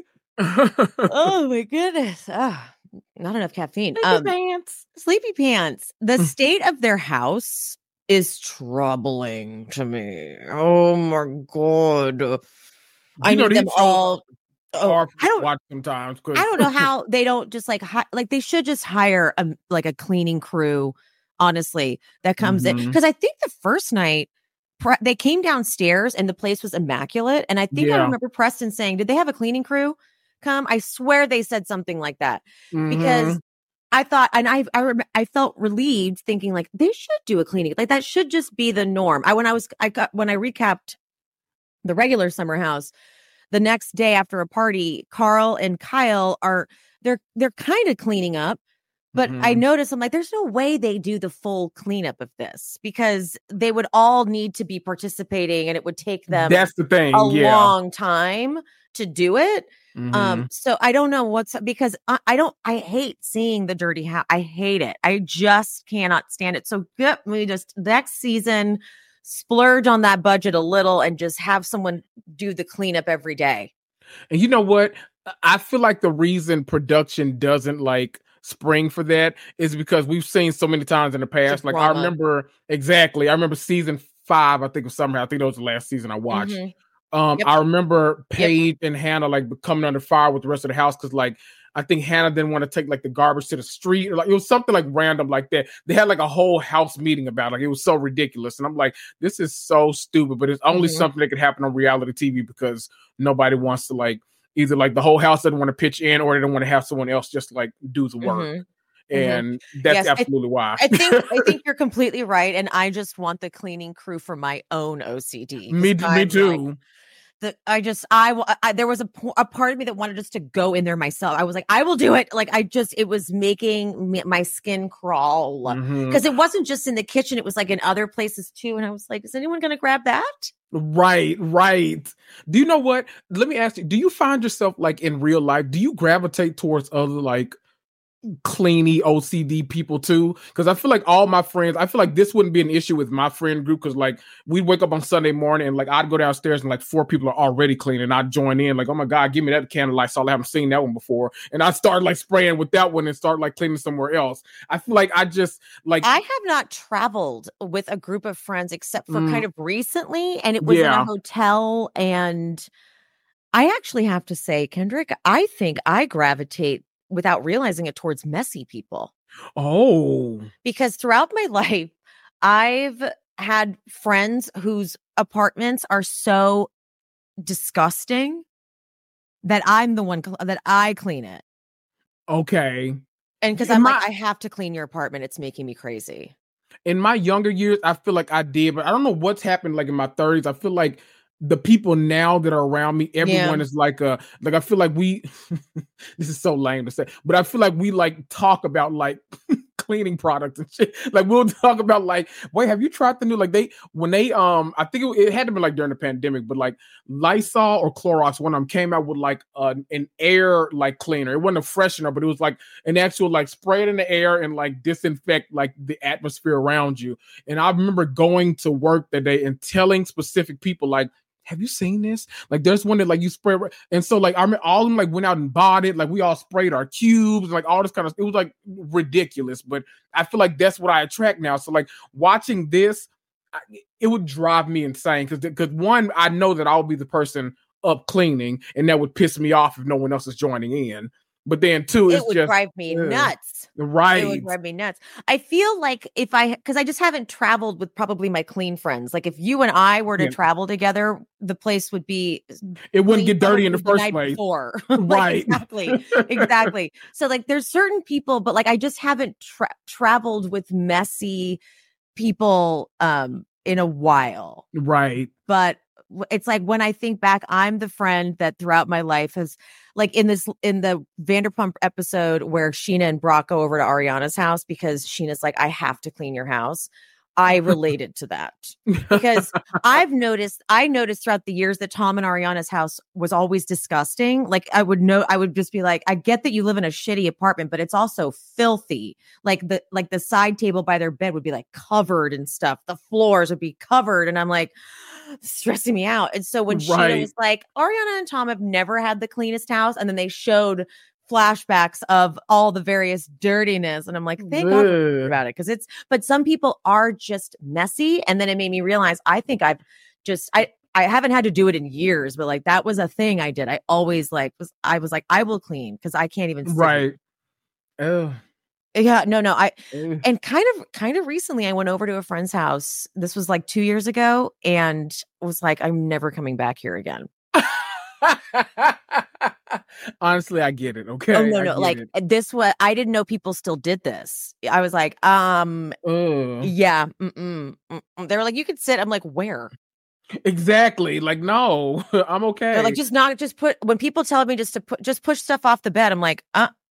Oh my goodness. Not enough caffeine. Sleepy pants. The state of their house is troubling to me. Oh my God. I need them all. I don't watch sometimes. I don't know how they don't just like they should just hire a cleaning crew. Honestly, that comes in because I think the first night they came downstairs and the place was immaculate. And I think I remember Preston saying, "Did they have a cleaning crew come?" I swear they said something like that because I thought, and I felt relieved thinking like they should do a cleaning, like that should just be the norm. When I recapped the regular summer house, the next day after a party, Carl and Kyle they're kind of cleaning up, but I noticed I'm like, there's no way they do the full cleanup of this because they would all need to be participating and it would take them a long time to do it. So I don't know because I hate seeing the dirty house. I hate it. I just cannot stand it. So we just next season splurge on that budget a little and just have someone do the cleanup every day. And you know what? I feel like the reason production doesn't like spring for that is because we've seen so many times in the past. Like I remember season 5, I think of Summer. I think that was the last season I watched. I remember Paige and Hannah like coming under fire with the rest of the house because like I think Hannah didn't want to take like the garbage to the street or like it was something like random like that. They had like a whole house meeting about it. Like it was so ridiculous. And I'm like, this is so stupid, but it's only something that could happen on reality TV because nobody wants to like either like the whole house doesn't want to pitch in or they don't want to have someone else just like do the work. And that's absolutely why. I think you're completely right. And I just want the cleaning crew for my own OCD. Me too. There was a part of me that wanted just to go in there myself. I was like, I will do it. Like, it was making my skin crawl because it wasn't just in the kitchen. It was like in other places too. And I was like, is anyone going to grab that? Right. Do you know what? Let me ask you, do you find yourself like in real life, do you gravitate towards other like cleany OCD people too? Because I feel like all my friends, I feel like this wouldn't be an issue with my friend group, because like we'd wake up on Sunday morning and like I'd go downstairs and like 4 people are already cleaning, and I'd join in like, oh my God, give me that can of Lysol, I haven't seen that one before, and I'd start like spraying with that one and start like cleaning somewhere else. I feel like I have not traveled with a group of friends except for kind of recently, and it was in a hotel. And I actually have to say, Kendrick, I think I gravitate without realizing it towards messy people. Oh, because throughout my life, I've had friends whose apartments are so disgusting that I'm the one that I clean it. Okay. And because I have to clean your apartment. It's making me crazy. In my younger years, I feel like I did, but I don't know what's happened like in my 30s. I feel like the people now that are around me, everyone is like I feel like we this is so lame to say, but I feel like we like talk about like cleaning products and shit. Like we'll talk about like, wait, have you tried the new, like I think it had to be like during the pandemic, but like Lysol or Clorox, one of them came out with like an air like cleaner. It wasn't a freshener, but it was like an actual like spray it in the air and like disinfect like the atmosphere around you. And I remember going to work that day and telling specific people like, have you seen this? Like there's one that like you spray, and so like I mean all of them like went out and bought it. Like we all sprayed our cubes, like all this kind of, it was like ridiculous. But I feel like that's what I attract now. So like watching this, it would drive me insane because one, I know that I'll be the person up cleaning, and that would piss me off if no one else is joining in. But then two, it would drive me nuts. Right. It would drive me nuts. I feel like because I just haven't traveled with probably my clean friends. Like if you and I were to travel together, the place would be. It wouldn't get dirty in the first place. Before. Right. Exactly. So like there's certain people, but like I just haven't traveled with messy people in a while. Right. But it's like when I think back, I'm the friend that throughout my life has, like in the Vanderpump episode where Sheena and Brock go over to Ariana's house because Sheena's like, I have to clean your house. I related to that because I noticed throughout the years that Tom and Ariana's house was always disgusting. Like I would just be like, I get that you live in a shitty apartment, but it's also filthy. Like the side table by their bed would be like covered and stuff. The floors would be covered. And I'm like, stressing me out. And so when Sheena was like, Ariana and Tom have never had the cleanest house, and then they showed flashbacks of all the various dirtiness, and I'm like, thank God about it, because but some people are just messy. And then it made me realize I think I haven't had to do it in years, but like that was a thing I did. I always I was like, I will clean because I can't even right. Oh. Yeah, no. And kind of recently I went over to a friend's house. This was like 2 years ago, and was like, I'm never coming back here again. Honestly, I get it. Okay. Oh no. Like this was, I didn't know people still did this. I was like, yeah. They were like, you could sit. I'm like, where? Exactly. Like, no, I'm okay. They're like, just put, when people tell me just push stuff off the bed, I'm like,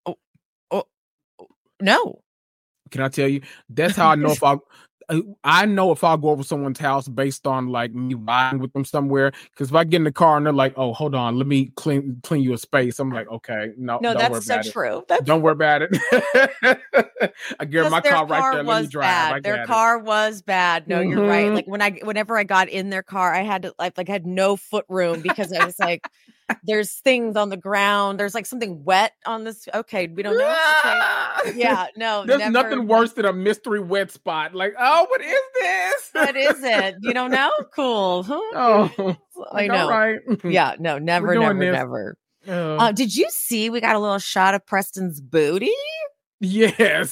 no. Can I tell you? That's how I know if I'll go over someone's house based on like me riding with them somewhere. Because if I get in the car and they're like, "Oh, hold on, let me clean you a space," I'm like, "Okay, no, that's so true. Don't worry about it." I get my car right there. Let me drive. Their car was bad. No, you're right. Like whenever I got in their car, I had to had no foot room because I was like, there's things on the ground. There's like something wet on this. Okay, we don't know. Okay. Yeah, no. There's nothing worse than a mystery wet spot. Like, oh, what is this? What is it? You don't know? Cool. Oh, I know. Right. Yeah, no, never. Did you see we got a little shot of Preston's booty? Yes.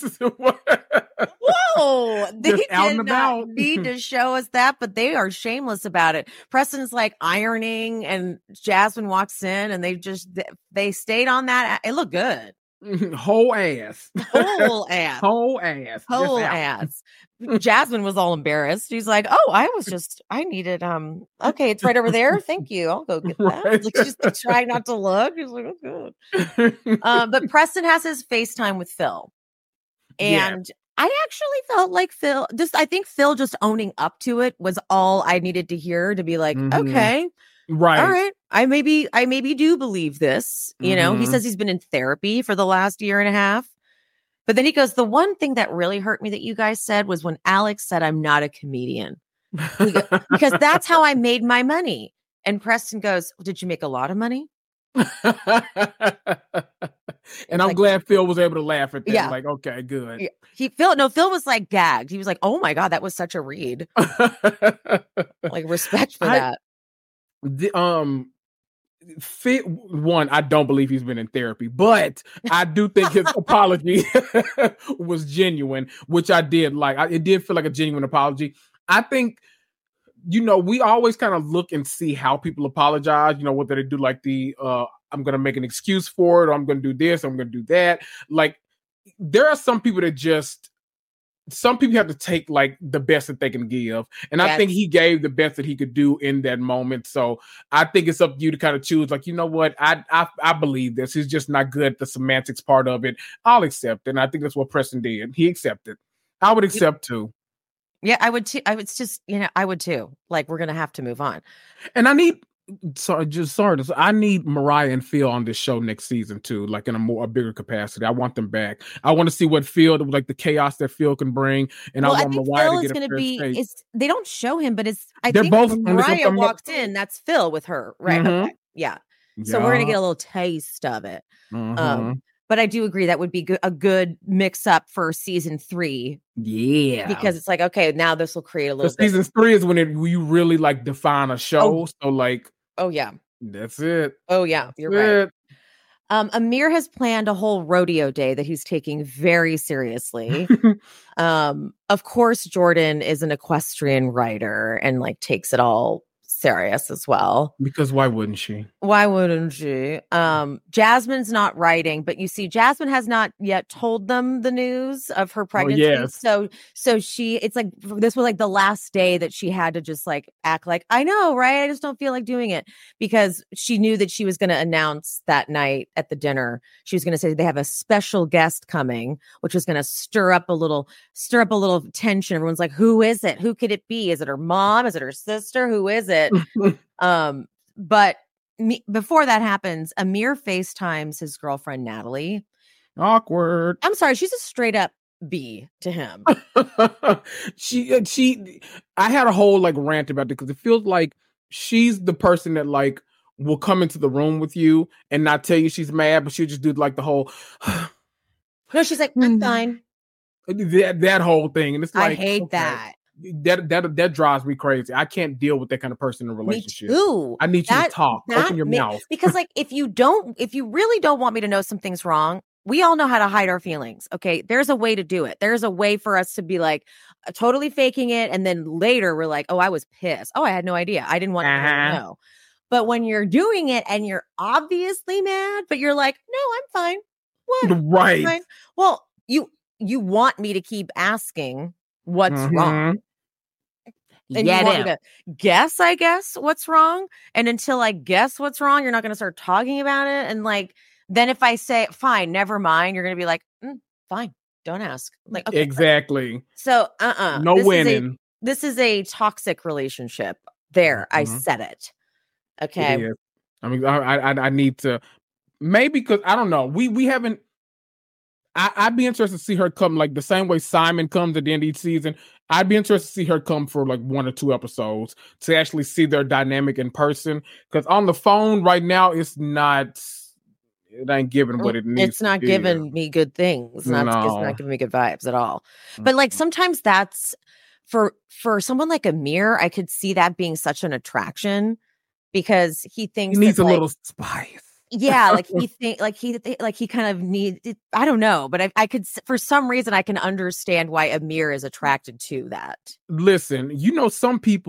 Whoa! They did not need to show us that, but they are shameless about it. Preston's like ironing, and Jasmine walks in, and they stayed on that. It looked good. Whole ass. Whole ass. Whole ass. Whole ass. Jasmine was all embarrassed. She's like, "Oh, I needed okay, it's right over there. Thank you. I'll go get that." Right. Like, she's trying not to look. She's like, "Oh, good." But Preston has his FaceTime with Phil. And I actually felt like I think Phil just owning up to it was all I needed to hear to be like, okay, right. All right. I maybe do believe this. You know, he says he's been in therapy for the last year and a half. But then he goes, the one thing that really hurt me that you guys said was when Alex said, I'm not a comedian. Because that's how I made my money. And Preston goes, did you make a lot of money? And I'm glad Phil was able to laugh at that. Yeah. Like, okay, good. Yeah. Phil was like gagged. He was like, oh my God, that was such a read. Like, respect for that. One, I don't believe he's been in therapy, but I do think his apology was genuine, which I did like. It did feel like a genuine apology. I think, you know, we always kind of look and see how people apologize, you know, whether they do like I'm going to make an excuse for it, or I'm going to do this, or I'm going to do that. Like, there are some people some people have to take like the best that they can give. And I think he gave the best that he could do in that moment. So I think it's up to you to kind of choose, like, you know what? I believe this. He's just not good at the semantics part of it. I'll accept it. And I think that's what Preston did. He accepted. I would accept too. Yeah, I would too. I would too. Like, we're going to have to move on. And I need Mariah and Phil on this show next season too, like in a bigger capacity. I want them back. I want to see what Phil, like the chaos that Phil can bring. And I want Mariah to get a fair shake. They don't show him, but I think both. Mariah walked in. That's Phil with her, right? Mm-hmm. Okay. Yeah. So we're gonna get a little taste of it. Mm-hmm. But I do agree that would be a good mix up for season 3. Yeah. Because it's like, okay, now this will create a little bit. Season 3 is when you really like define a show. So like, oh yeah. That's it. Oh yeah. You're right. Amir has planned a whole rodeo day that he's taking very seriously. Of course, Jordan is an equestrian rider and like takes it all serious as well. Because why wouldn't she? Jasmine's not writing, but you see, Jasmine has not yet told them the news of her pregnancy. Yes. So it's like, this was like the last day that she had to just like act like, I know, right? I just don't feel like doing it, because she knew that she was going to announce that night at the dinner. She was going to say they have a special guest coming, which was going to stir up a little tension. Everyone's like, who is it? Who could it be? Is it her mom? Is it her sister? Who is it? But before that happens, Amir FaceTimes his girlfriend Natalie. Awkward. I'm sorry, she's a straight up B to him. I had a whole like rant about it, because it feels like she's the person that like will come into the room with you and not tell you she's mad, but she'll just do like the whole no, she's like, I'm fine. That whole thing. And it's like, I hate that. That drives me crazy. I can't deal with that kind of person in a relationship. Me too. I need you to talk. Open your mouth. Because like, if you really don't want me to know something's wrong, we all know how to hide our feelings. Okay. There's a way to do it. There's a way for us to be like totally faking it. And then later we're like, oh, I was pissed. Oh, I had no idea. I didn't want you to know. But when you're doing it and you're obviously mad, but you're like, no, I'm fine. What? Right. Fine. Well, you want me to keep asking what's wrong. And you want me to guess, I guess, what's wrong. And until I guess what's wrong, you're not going to start talking about it. And like, then if I say, fine, never mind, you're going to be like, fine, don't ask. Like, okay, exactly. So, no winning. This is a toxic relationship. There, I said it. Okay. It I mean, I need to, maybe, because I don't know. We haven't, I'd be interested to see her come like the same way Simon comes at the end of each season. I'd be interested to see her come for like 1 or 2 episodes to actually see their dynamic in person. Because on the phone right now, it ain't giving what it needs. It's not giving me good things. It's not giving me good vibes at all. But like, sometimes that's for someone like Amir, I could see that being such an attraction, because he thinks he needs a little spice. Yeah, like he kind of needs. I don't know, but I could, for some reason, I can understand why Amir is attracted to that. Listen, you know, some people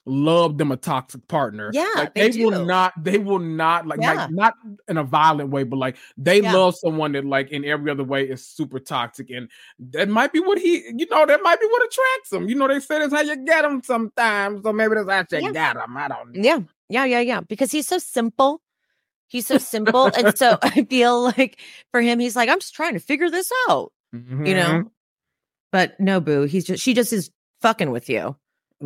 love them a toxic partner. Yeah, like they will not like, like not in a violent way, but like they love someone that like in every other way is super toxic. And that might be what that might be what attracts him. They say that's how you get him sometimes. So maybe that's how you get him. I don't know. Yeah. Because he's so simple. And so I feel like for him, he's like, I'm just trying to figure this out, but no, boo. She just is fucking with you.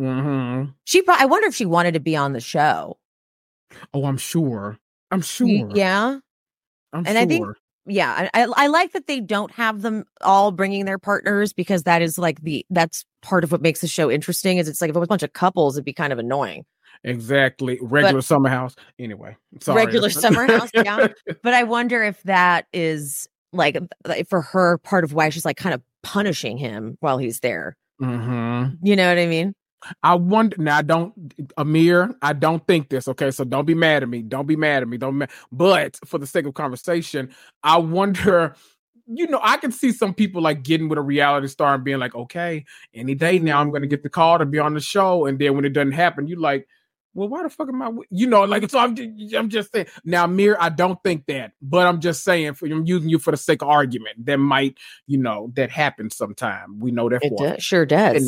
I wonder if she wanted to be on the show. Oh, I'm sure. Yeah. I think, I like that they don't have them all bringing their partners, because that is like that's part of what makes the show interesting. Is it's like if it was a bunch of couples, it'd be kind of annoying. Exactly. Regular summer house. Anyway, sorry. Regular summer house. Yeah. But I wonder if that is like for her part of why she's like kind of punishing him while he's there. You know what I mean? I wonder now. Amir, I don't think this. Okay, so don't be mad at me. But for the sake of conversation, I wonder. I can see some people like getting with a reality star and being like, okay, any day now I'm going to get the call to be on the show, and then when it doesn't happen, you like, well, why the fuck am I? Like, so I'm just saying. Now, Amir, I don't think that, but I'm just saying, I'm using you for the sake of argument. That might, that happens sometime. We know that. Sure does.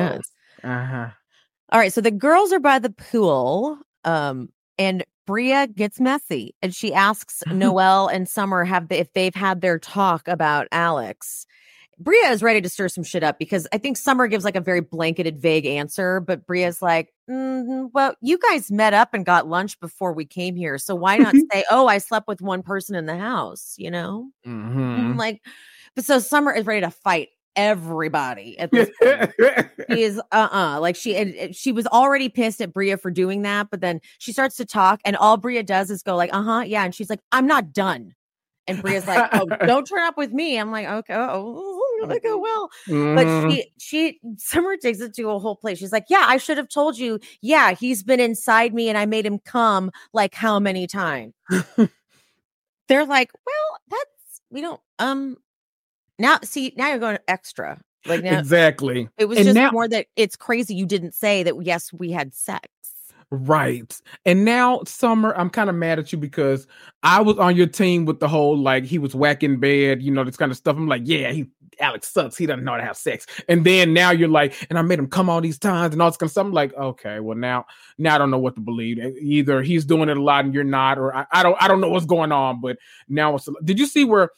All right, so the girls are by the pool, and Bria gets messy, and she asks Noelle and Summer if they've had their talk about Alex. Bria is ready to stir some shit up because I think Summer gives like a very blanketed, vague answer, but Bria's like, well, you guys met up and got lunch before we came here, so why not say, oh, I slept with one person in the house, Like, but so Summer is ready to fight everybody at this point. She is like she was already pissed at Bria for doing that, but then she starts to talk and all Bria does is go like, yeah, and she's like, I'm not done. And Bria's like, oh, don't turn up with me. I'm like, okay, gonna go well. But she Summer takes it to a whole place. She's like, yeah, I should have told you. Yeah, he's been inside me and I made him come like how many times? They're like, well, we don't now you're going extra. Like now, exactly. It was just more that it's crazy you didn't say that, yes, we had sex. Right. And now, Summer, I'm kind of mad at you because I was on your team with the whole, like, he was whack in bed, this kind of stuff. I'm like, yeah, Alex sucks. He doesn't know how to have sex. And then now you're like, and I made him come all these times and all this kind of stuff. I'm like, okay, well, now I don't know what to believe. Either he's doing it a lot and you're not, or I don't know what's going on. But now did you see where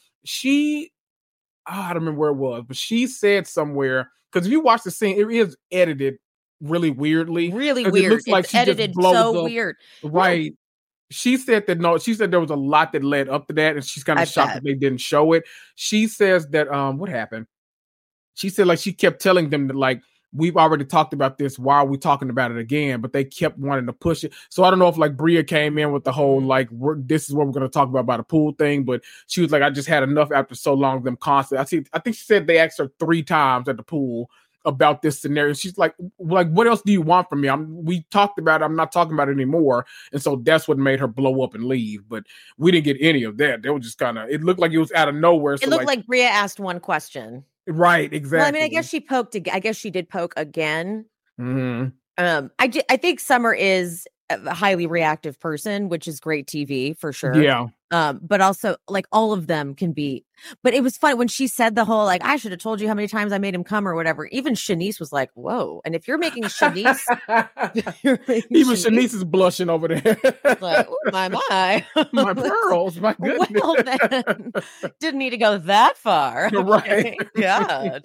I don't remember where it was, but she said somewhere, because if you watch the scene, it is edited really weirdly. Really weird. It looks like it's edited so weird. Right. She said there was a lot that led up to that, and she's kind of shocked that they didn't show it. She says that, what happened? She said, like, she kept telling them that, like, we've already talked about this. Why are we talking about it again? But they kept wanting to push it. So I don't know if like Bria came in with the whole, like, this is what we're going to talk about a pool thing. But she was like, I just had enough after so long of them constantly. I think she said they asked her 3 times at the pool about this scenario. She's like, what else do you want from me? We talked about it. I'm not talking about it anymore. And so that's what made her blow up and leave. But we didn't get any of that. They were just kind of, it looked like it was out of nowhere. So it looked like Bria asked one question. Right, exactly. Well, I mean, I guess she did poke again. Mm-hmm. I think Summer is a highly reactive person, which is great TV for sure. Yeah. But also, like, all of them can be. But it was fun when she said the whole, like, I should have told you how many times I made him come or whatever. Even Shanice was like, whoa. And if you're making Shanice, Shanice is blushing over there. Like, oh, my my pearls, my goodness. Well, then, didn't need to go that far. Right. God.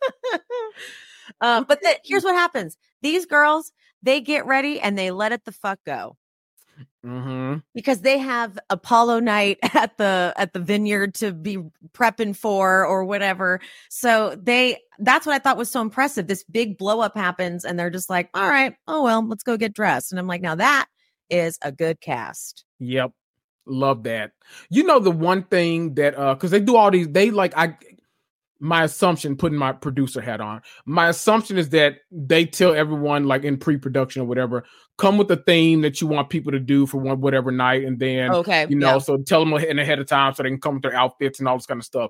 But here's what happens. These girls, they get ready and they let it the fuck go. Mm-hmm. Because they have Apollo night at the vineyard to be prepping for or whatever. So that's what I thought was so impressive. This big blow up happens and they're just like, all right, oh well, let's go get dressed. And I'm like, now that is a good cast. Yep. Love that. The one thing that because they do all these, my assumption, putting my producer hat on, my assumption is that they tell everyone, like in pre-production or whatever, come with the theme that you want people to do for whatever night. And then, so tell them ahead of time so they can come with their outfits and all this kind of stuff.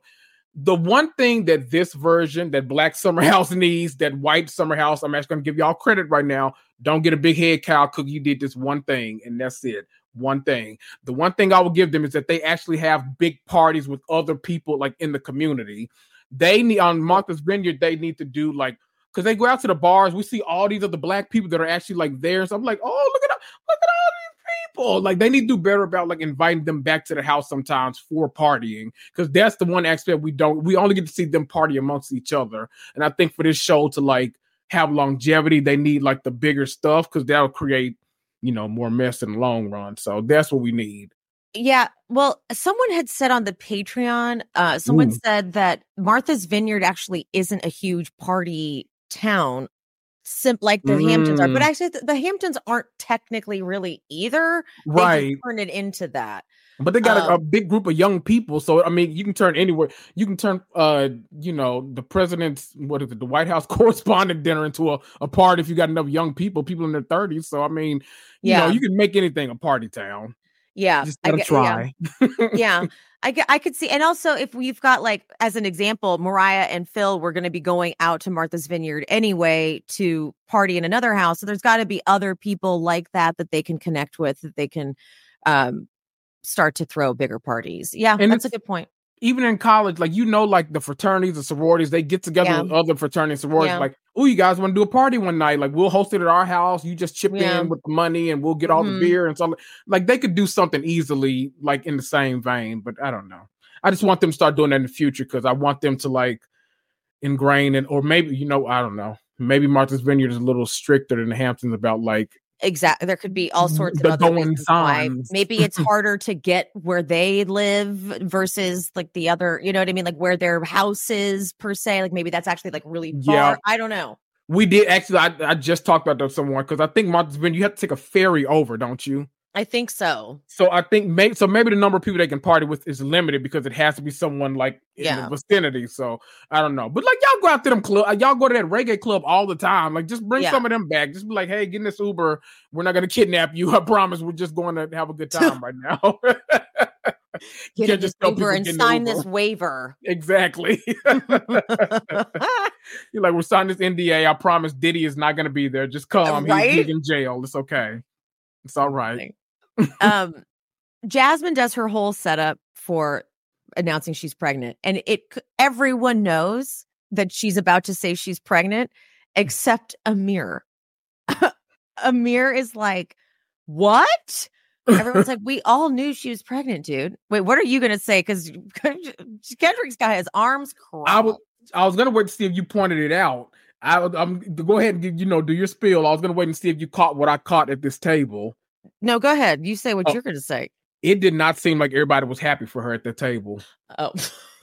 The one thing that this version, that Black Summer House needs, that white Summer House, I'm actually going to give y'all credit right now. Don't get a big head, Kyle Cook. You did this one thing, and that's it. One thing. The one thing I will give them is that they actually have big parties with other people, like in the community. They need, on Martha's Vineyard, they need to do like, because they go out to the bars, we see all these other Black people that are actually like there. So I'm like, oh, look at all these people. Like, they need to do better about like inviting them back to the house sometimes for partying, because that's the one aspect we only get to see them party amongst each other. And I think for this show to like have longevity, they need like the bigger stuff, because that'll create, more mess in the long run. So that's what we need. Yeah. Well, someone had said on the Patreon, someone said that Martha's Vineyard actually isn't a huge party town, like the Hamptons are. But actually, the Hamptons aren't technically really either. Right. They just turn it into that. But they got a big group of young people. So, I mean, you can turn anywhere. You can turn, the president's, the White House correspondent dinner into a party if you got enough young people in their 30s. So, I mean, you can make anything a party town. Yeah. Just gotta try. Yeah. I could see. And also, if we've got, like, as an example, Mariah and Phil were going to be going out to Martha's Vineyard anyway to party in another house. So there's got to be other people like that they can connect with, that they can start to throw bigger parties. Yeah, and that's a good point. Even in college, like, like the fraternities and sororities, they get together with other fraternities and sororities. Like, oh, you guys want to do a party one night? Like, we'll host it at our house. You just chip in with the money and we'll get all the beer and stuff. Like, they could do something easily, like, in the same vein. But I don't know. I just want them to start doing that in the future, because I want them to, like, ingrain it. Or maybe, I don't know. Maybe Martha's Vineyard is a little stricter than the Hamptons about, like, exactly. There could be all sorts of other reasons why. Maybe it's harder to get where they live versus like the other, you know what I mean? Like where their house is per se. Like maybe that's actually like really far. Yeah. I don't know. We did actually. I just talked about that with someone, because I think Martha's Vineyard, you have to take a ferry over, don't you? I think so. So I think maybe the number of people they can party with is limited, because it has to be someone like in the vicinity. So I don't know, but like, y'all go out to them club, y'all go to that reggae club all the time. Like, just bring some of them back. Just be like, hey, get in this Uber. We're not going to kidnap you. I promise. We're just going to have a good time right now. Get in this Uber and sign this waiver. Exactly. You're like, we're signing this NDA. I promise Diddy is not going to be there. Just come. Right? He's in jail. It's okay. It's all right. Jasmine does her whole setup for announcing she's pregnant, and everyone knows that she's about to say she's pregnant, except Amir. Amir is like, what? Everyone's like, we all knew she was pregnant, dude. Wait, what are you going to say? Because Kendrick's got his arms crossed. I was going to wait to see if you pointed it out. I'm go ahead and do your spiel. I was going to wait and see if you caught what I caught at this table. No, go ahead. You say what you're going to say. It did not seem like everybody was happy for her at the table. Oh.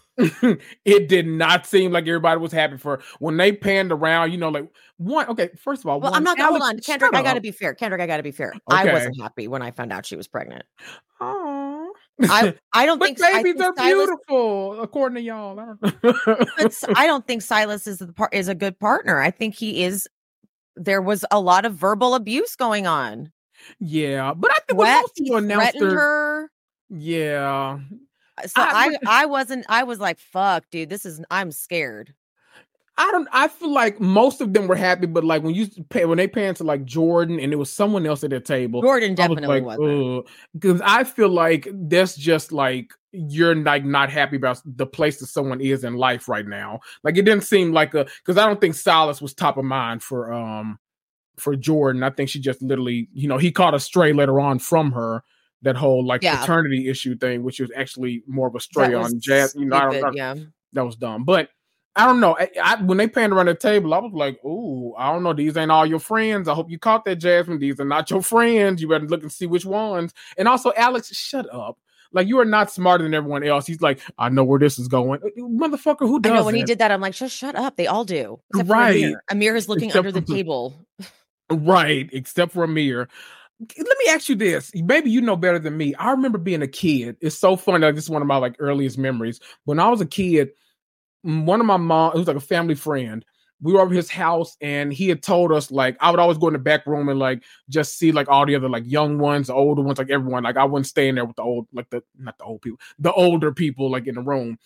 It did not seem like everybody was happy for her. When they panned around, first of all. Well, I'm not going to hold on. Kendrick, I got to be fair. Okay. I wasn't happy when I found out she was pregnant. Oh. I don't think babies are beautiful, according to y'all. I don't know. I don't think Silas is a good partner. I think he is. There was a lot of verbal abuse going on. Yeah, but I think when most people announced her. Yeah. So I was like, fuck, dude, I'm scared. I feel like most of them were happy, but like when they panned to like Jordan and it was someone else at their table. Jordan definitely wasn't. Because I feel like that's just like, you're like not happy about the place that someone is in life right now. Like, it didn't seem like because I don't think Silas was top of mind for Jordan. I think she just literally, he caught a stray later on from her. That whole like paternity issue thing, which was actually more of a stray on Jazz. That was dumb. But I don't know. When they panned around the table, I was like, "Ooh, I don't know. These ain't all your friends. I hope you caught that, Jasmine. These are not your friends. You better look and see which ones." And also, Alex, shut up. Like, you are not smarter than everyone else. He's like, I know where this is going. Motherfucker, who does? I know, when he did that, I'm like, just shut up. They all do. Except for Amir. Amir is looking under the table. Right, except for Amir. Let me ask you this. Maybe you know better than me. I remember being a kid. It's so funny. Like, this is one of my like earliest memories. When I was a kid, one of my mom, it was like a family friend. We were over his house and he had told us, like, I would always go in the back room and like just see like all the other like young ones, the older ones, like everyone. Like, I wouldn't stay in there with the old, like not the old people, the older people like in the room.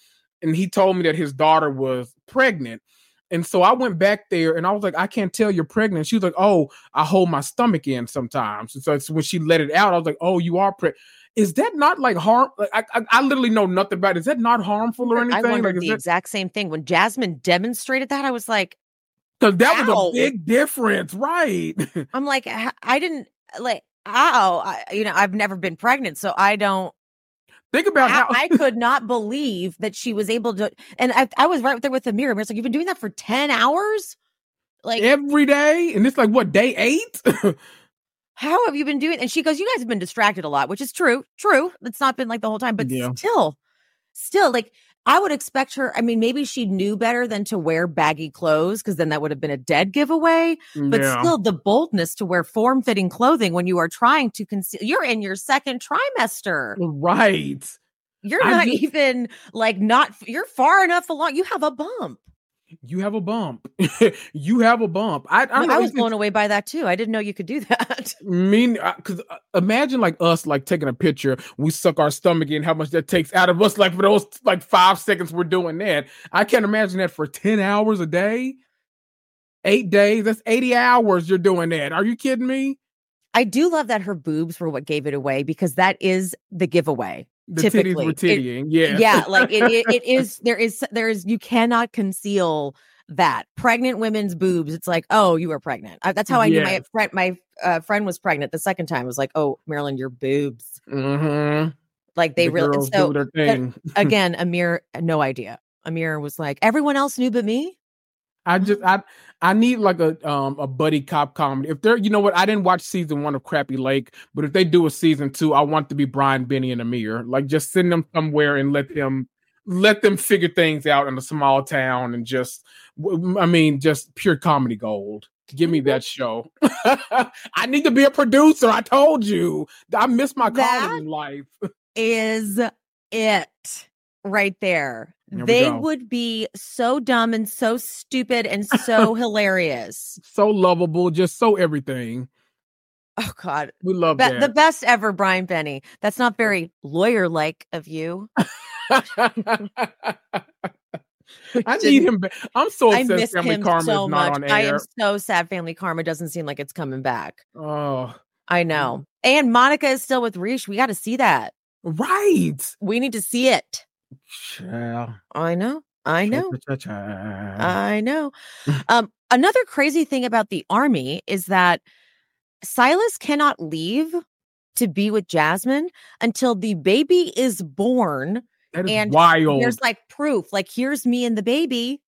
and he told me that his daughter was pregnant. And so I went back there and I was like, I can't tell you're pregnant. She was like, oh, I hold my stomach in sometimes. And so it's when she let it out, I was like, oh, you are pregnant. Is that not like harm? Like, I literally know nothing about it. Is that not harmful or anything? I wondered like, the exact same thing. When Jasmine demonstrated that, I was like, because that was a big difference, right? I'm like, I didn't like, I've never been pregnant, so I don't. Think about how I could not believe that she was able to. And I was right there with Amir. Amir's like, you've been doing that for 10 hours? Like every day? And it's like, what, day 8? How have you been doing? And she goes, you guys have been distracted a lot, which is true. True. It's not been like the whole time, but still, like I would expect her. I mean, maybe she knew better than to wear baggy clothes because then that would have been a dead giveaway. But still, the boldness to wear form-fitting clothing when you are trying to conceal. You're in your second trimester. Right. You're not even like you're far enough along. You have a bump. You have a bump. You have a bump. I was blown away by that too. I didn't know you could do that. Because imagine like us like taking a picture, we suck our stomach in, how much that takes out of us. Like for those like 5 seconds we're doing that. I can't imagine that for 10 hours a day, 8 days. That's 80 hours you're doing that. Are you kidding me? I do love that her boobs were what gave it away because that is the giveaway. The titties were tittying, yeah, like it is. There is. You cannot conceal that pregnant women's boobs. It's like, oh, you were pregnant. That's how I knew my friend was pregnant the second time. It was like, oh, Marilyn, your boobs. Mm-hmm. Like they really. So again, Amir, no idea. Amir was like, everyone else knew but me. I need like a buddy cop comedy. If they're, you know what, I didn't watch season 1 of Crappy Lake, but if they do a season 2, I want to be Brian, Benny, and Amir. Like just send them somewhere and let them figure things out in a small town and just pure comedy gold. Give me that show. I need to be a producer. I told you. I miss my comedy life. Is it right there? They would be so dumb and so stupid and so hilarious. So lovable, just so everything. Oh, God. We love that. The best ever, Brian Benny. That's not very lawyer-like of you. I need him back. I'm so upset Family Karma so is not much. on air. I am so sad Family Karma doesn't seem like it's coming back. Oh. I know. And Monica is still with Rish. We got to see that. Right. We need to see it. Yeah. I know. Another crazy thing about the army is that Silas cannot leave to be with Jasmine until the baby is born. That is wild. There's like proof. Like, here's me and the baby.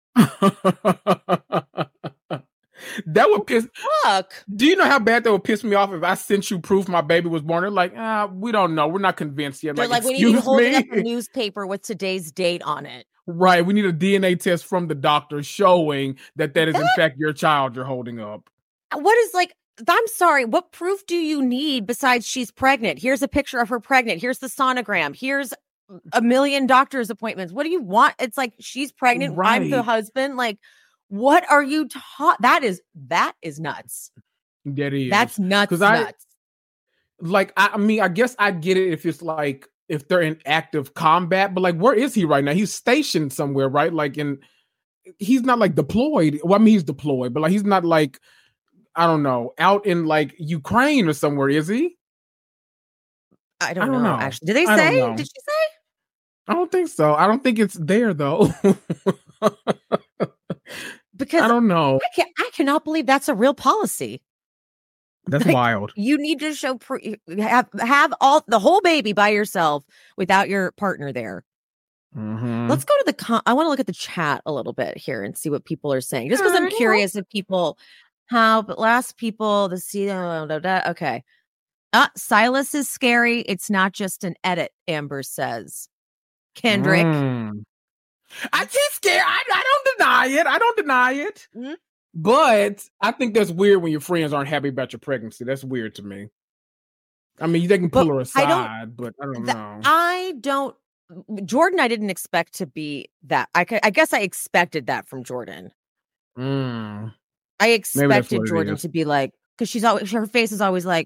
That would piss. Fuck. Do you know how bad that would piss me off if I sent you proof my baby was born? They're like, we don't know. We're not convinced yet. They're like, we need you to hold up a newspaper with today's date on it. Right. We need a DNA test from the doctor showing that is in fact your child you're holding up. What is like, I'm sorry. What proof do you need besides she's pregnant? Here's a picture of her pregnant. Here's the sonogram. Here's a million doctor's appointments. What do you want? It's like, she's pregnant. Right. I'm the husband. Like, what are you taught? That is nuts. That is. That's nuts. Like, I mean, I guess I get it if it's like, if they're in active combat, but like, where is he right now? He's stationed somewhere, right? Like, he's not like deployed. Well, I mean, he's deployed, but like, he's not like, I don't know, out in like Ukraine or somewhere, is he? I don't know. Actually, did they say? Did she say? I don't think so. I don't think it's there though. Because I don't know. I cannot believe that's a real policy. That's like, wild. You need to show have all the whole baby by yourself without your partner there. Mm-hmm. Let's go to I want to look at the chat a little bit here and see what people are saying. Just because I'm curious if people but last people okay. Silas is scary. It's not just an edit, Amber says. Kendrick. I just scared. I don't deny it. Mm-hmm. But I think that's weird when your friends aren't happy about your pregnancy. That's weird to me. I mean, they can pull her aside, but I don't know. Jordan, I didn't expect to be that. I guess I expected that from Jordan. I expected Jordan to be like, because her face is always like,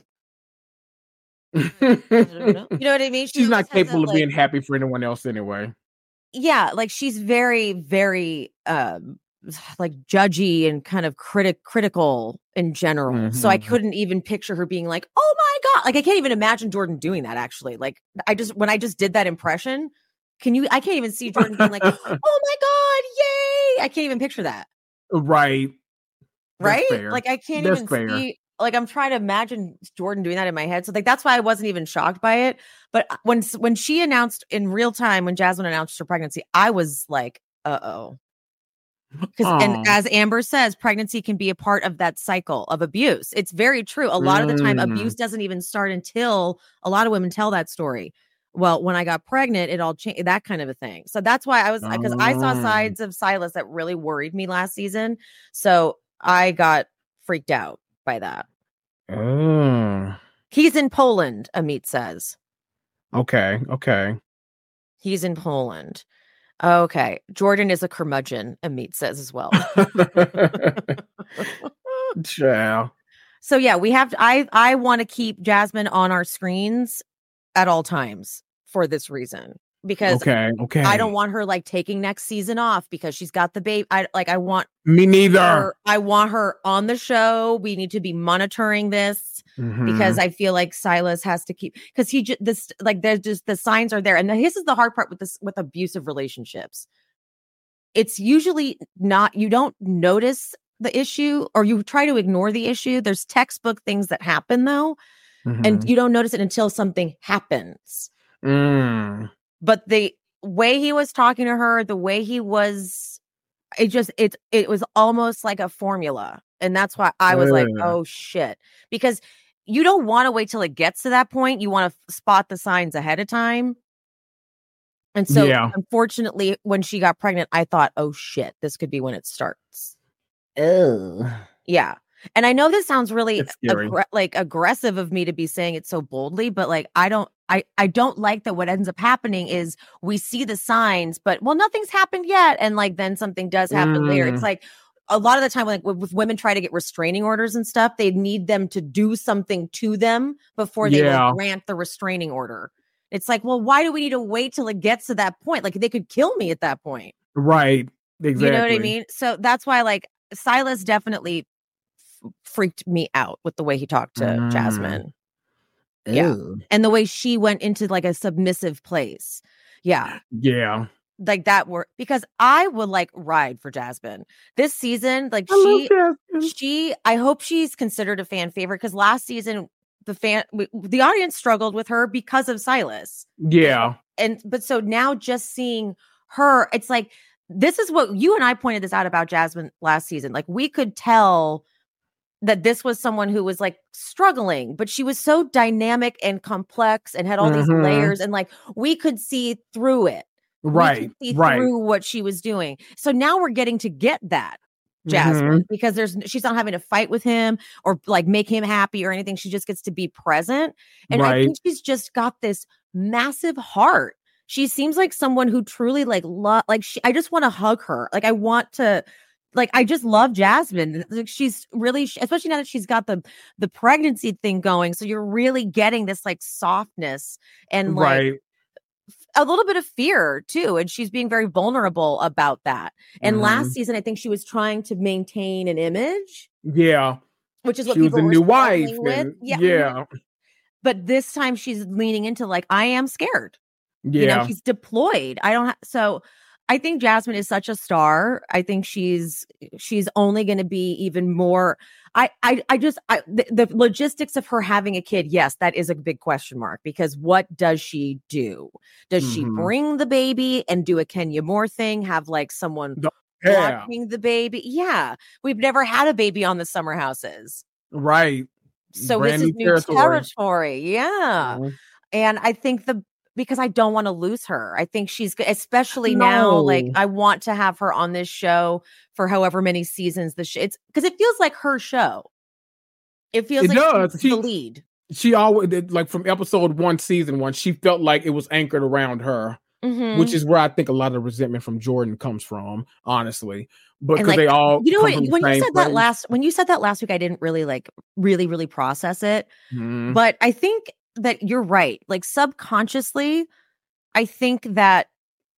I don't know. You know what I mean? She's not capable of being happy for anyone else anyway. Yeah, like she's very, very like judgy and kind of critical in general. So I couldn't even picture her being like, "Oh my God." Like I can't even imagine Jordan doing that actually. Like when I just did that impression, I can't even see Jordan being like, "Oh my God, yay." I can't even picture that. Right. Right? Like I can't even see, like I'm trying to imagine Jordan doing that in my head. So like that's why I wasn't even shocked by it. But when she announced in real time, when Jasmine announced her pregnancy, I was like, uh-oh. And as Amber says, pregnancy can be a part of that cycle of abuse. It's very true. A lot of the time, abuse doesn't even start until a lot of women tell that story. Well, when I got pregnant, it all changed, that kind of a thing. So that's why I was, because I saw sides of Silas that really worried me last season. So I got freaked out by that. He's in Poland, Amit says. Okay. He's in Poland. Okay. Jordan is a curmudgeon, Amit says as well. Yeah. So yeah, we have I want to keep Jasmine on our screens at all times for this reason. Because okay. I don't want her like taking next season off because she's got the baby. I want me neither. I want her on the show. We need to be monitoring this because I feel like Silas has to keep, because there's just the signs are there. And this is the hard part with abusive relationships. It's usually not, you don't notice the issue or you try to ignore the issue. There's textbook things that happen though, and you don't notice it until something happens. But the way he was talking to her, the way he was, it was almost like a formula. And that's why I was like, oh shit. Because you don't want to wait till it gets to that point. You want to spot the signs ahead of time. And so unfortunately, when she got pregnant, I thought, oh shit, this could be when it starts. Oh. Yeah. And I know this sounds really aggressive of me to be saying it so boldly, but like, I don't like that what ends up happening is we see the signs, but nothing's happened yet. And like, then something does happen later. It's like a lot of the time, like with women try to get restraining orders and stuff, they need them to do something to them before they will grant the restraining order. It's like, well, why do we need to wait till it gets to that point? Like they could kill me at that point. Right. Exactly. You know what I mean? So that's why like Silas definitely freaked me out with the way he talked to Jasmine. Yeah. And the way she went into like a submissive place. Yeah. Yeah. Like that because I would like ride for Jasmine this season. Like I hope she's considered a fan favorite because last season the audience struggled with her because of Silas. Yeah. But so now just seeing her, it's like, this is what you and I pointed this out about Jasmine last season. Like we could tell that this was someone who was like struggling, but she was so dynamic and complex and had all these layers, and like we could see through it. Right. Through what she was doing. So now we're getting to get that Jasmine because she's not having to fight with him or like make him happy or anything. She just gets to be present. And I think she's just got this massive heart. She seems like someone who truly like I just want to hug her. Like I want to, like, I just love Jasmine. Like she's really, especially now that she's got the pregnancy thing going. So you're really getting this like softness and like a little bit of fear too. And she's being very vulnerable about that. And last season, I think she was trying to maintain an image. Yeah. Which is what she people was a new wife. With. Yeah. But this time she's leaning into like, I am scared. Yeah. You know, she's deployed. So I think Jasmine is such a star. I think she's only going to be even more. The logistics of her having a kid, yes, that is a big question mark because what does she do? Does she bring the baby and do a Kenya Moore thing? Have like someone watching the baby? Yeah, we've never had a baby on the Summer Houses, right? So this is new territory. Yeah, and I think because I don't want to lose her. I think she's, especially now, like I want to have her on this show for however many seasons it's because it feels like her show. It feels like she's the lead. She always did, like from episode 1, season 1, she felt like it was anchored around her, which is where I think a lot of resentment from Jordan comes from, honestly. But because they all, you know what, when you said that last week, I didn't really like really process it. But I think that you're right. Like subconsciously, I think that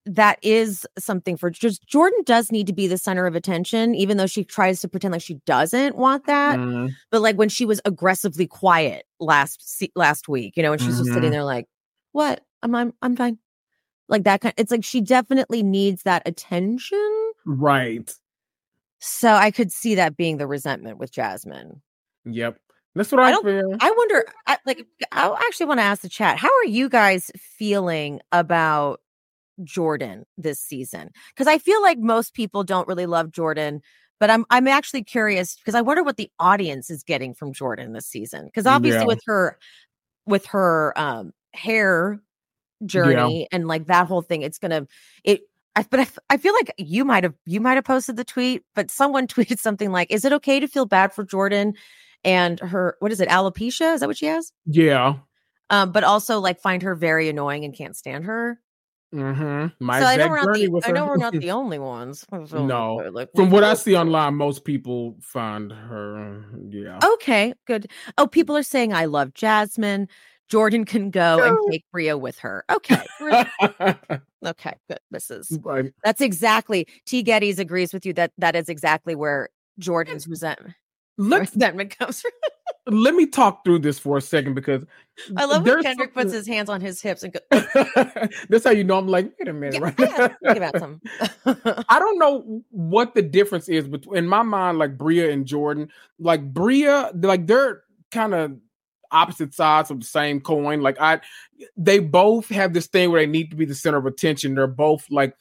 that is something for just Jordan does need to be the center of attention, even though she tries to pretend like she doesn't want that. But like when she was aggressively quiet last week, you know, and she's just sitting there like, what? I'm fine. Like that kind. It's like she definitely needs that attention. Right. So I could see that being the resentment with Jasmine. Yep. That's what I feel. I wonder, I actually want to ask the chat, how are you guys feeling about Jordan this season? Because I feel like most people don't really love Jordan, but I'm actually curious because I wonder what the audience is getting from Jordan this season. Because obviously with her hair journey and like that whole thing, it's gonna but I feel like you might have posted the tweet, but someone tweeted something like, "Is it okay to feel bad for Jordan and her, what is it, alopecia? Is that what she has?" Yeah. But also like find her very annoying and can't stand her. Mm-hmm. So I know we're not the only ones. No, like, from what I see online, most people find her. Yeah. Okay, good. Oh, people are saying I love Jasmine. Jordan can go and take Bria with her. Okay. Okay, good. That's exactly. T. Geddes agrees with you that is exactly where Jordan's resentment comes from. Let me talk through this for a second because I love when Kendrick puts his hands on his hips and goes. That's how you know I'm like, wait a minute. Think about some. I don't know what the difference is between, in my mind, like Bria and Jordan. Like Bria, like they're kind of opposite sides of the same coin. Like they both have this thing where they need to be the center of attention. They're both like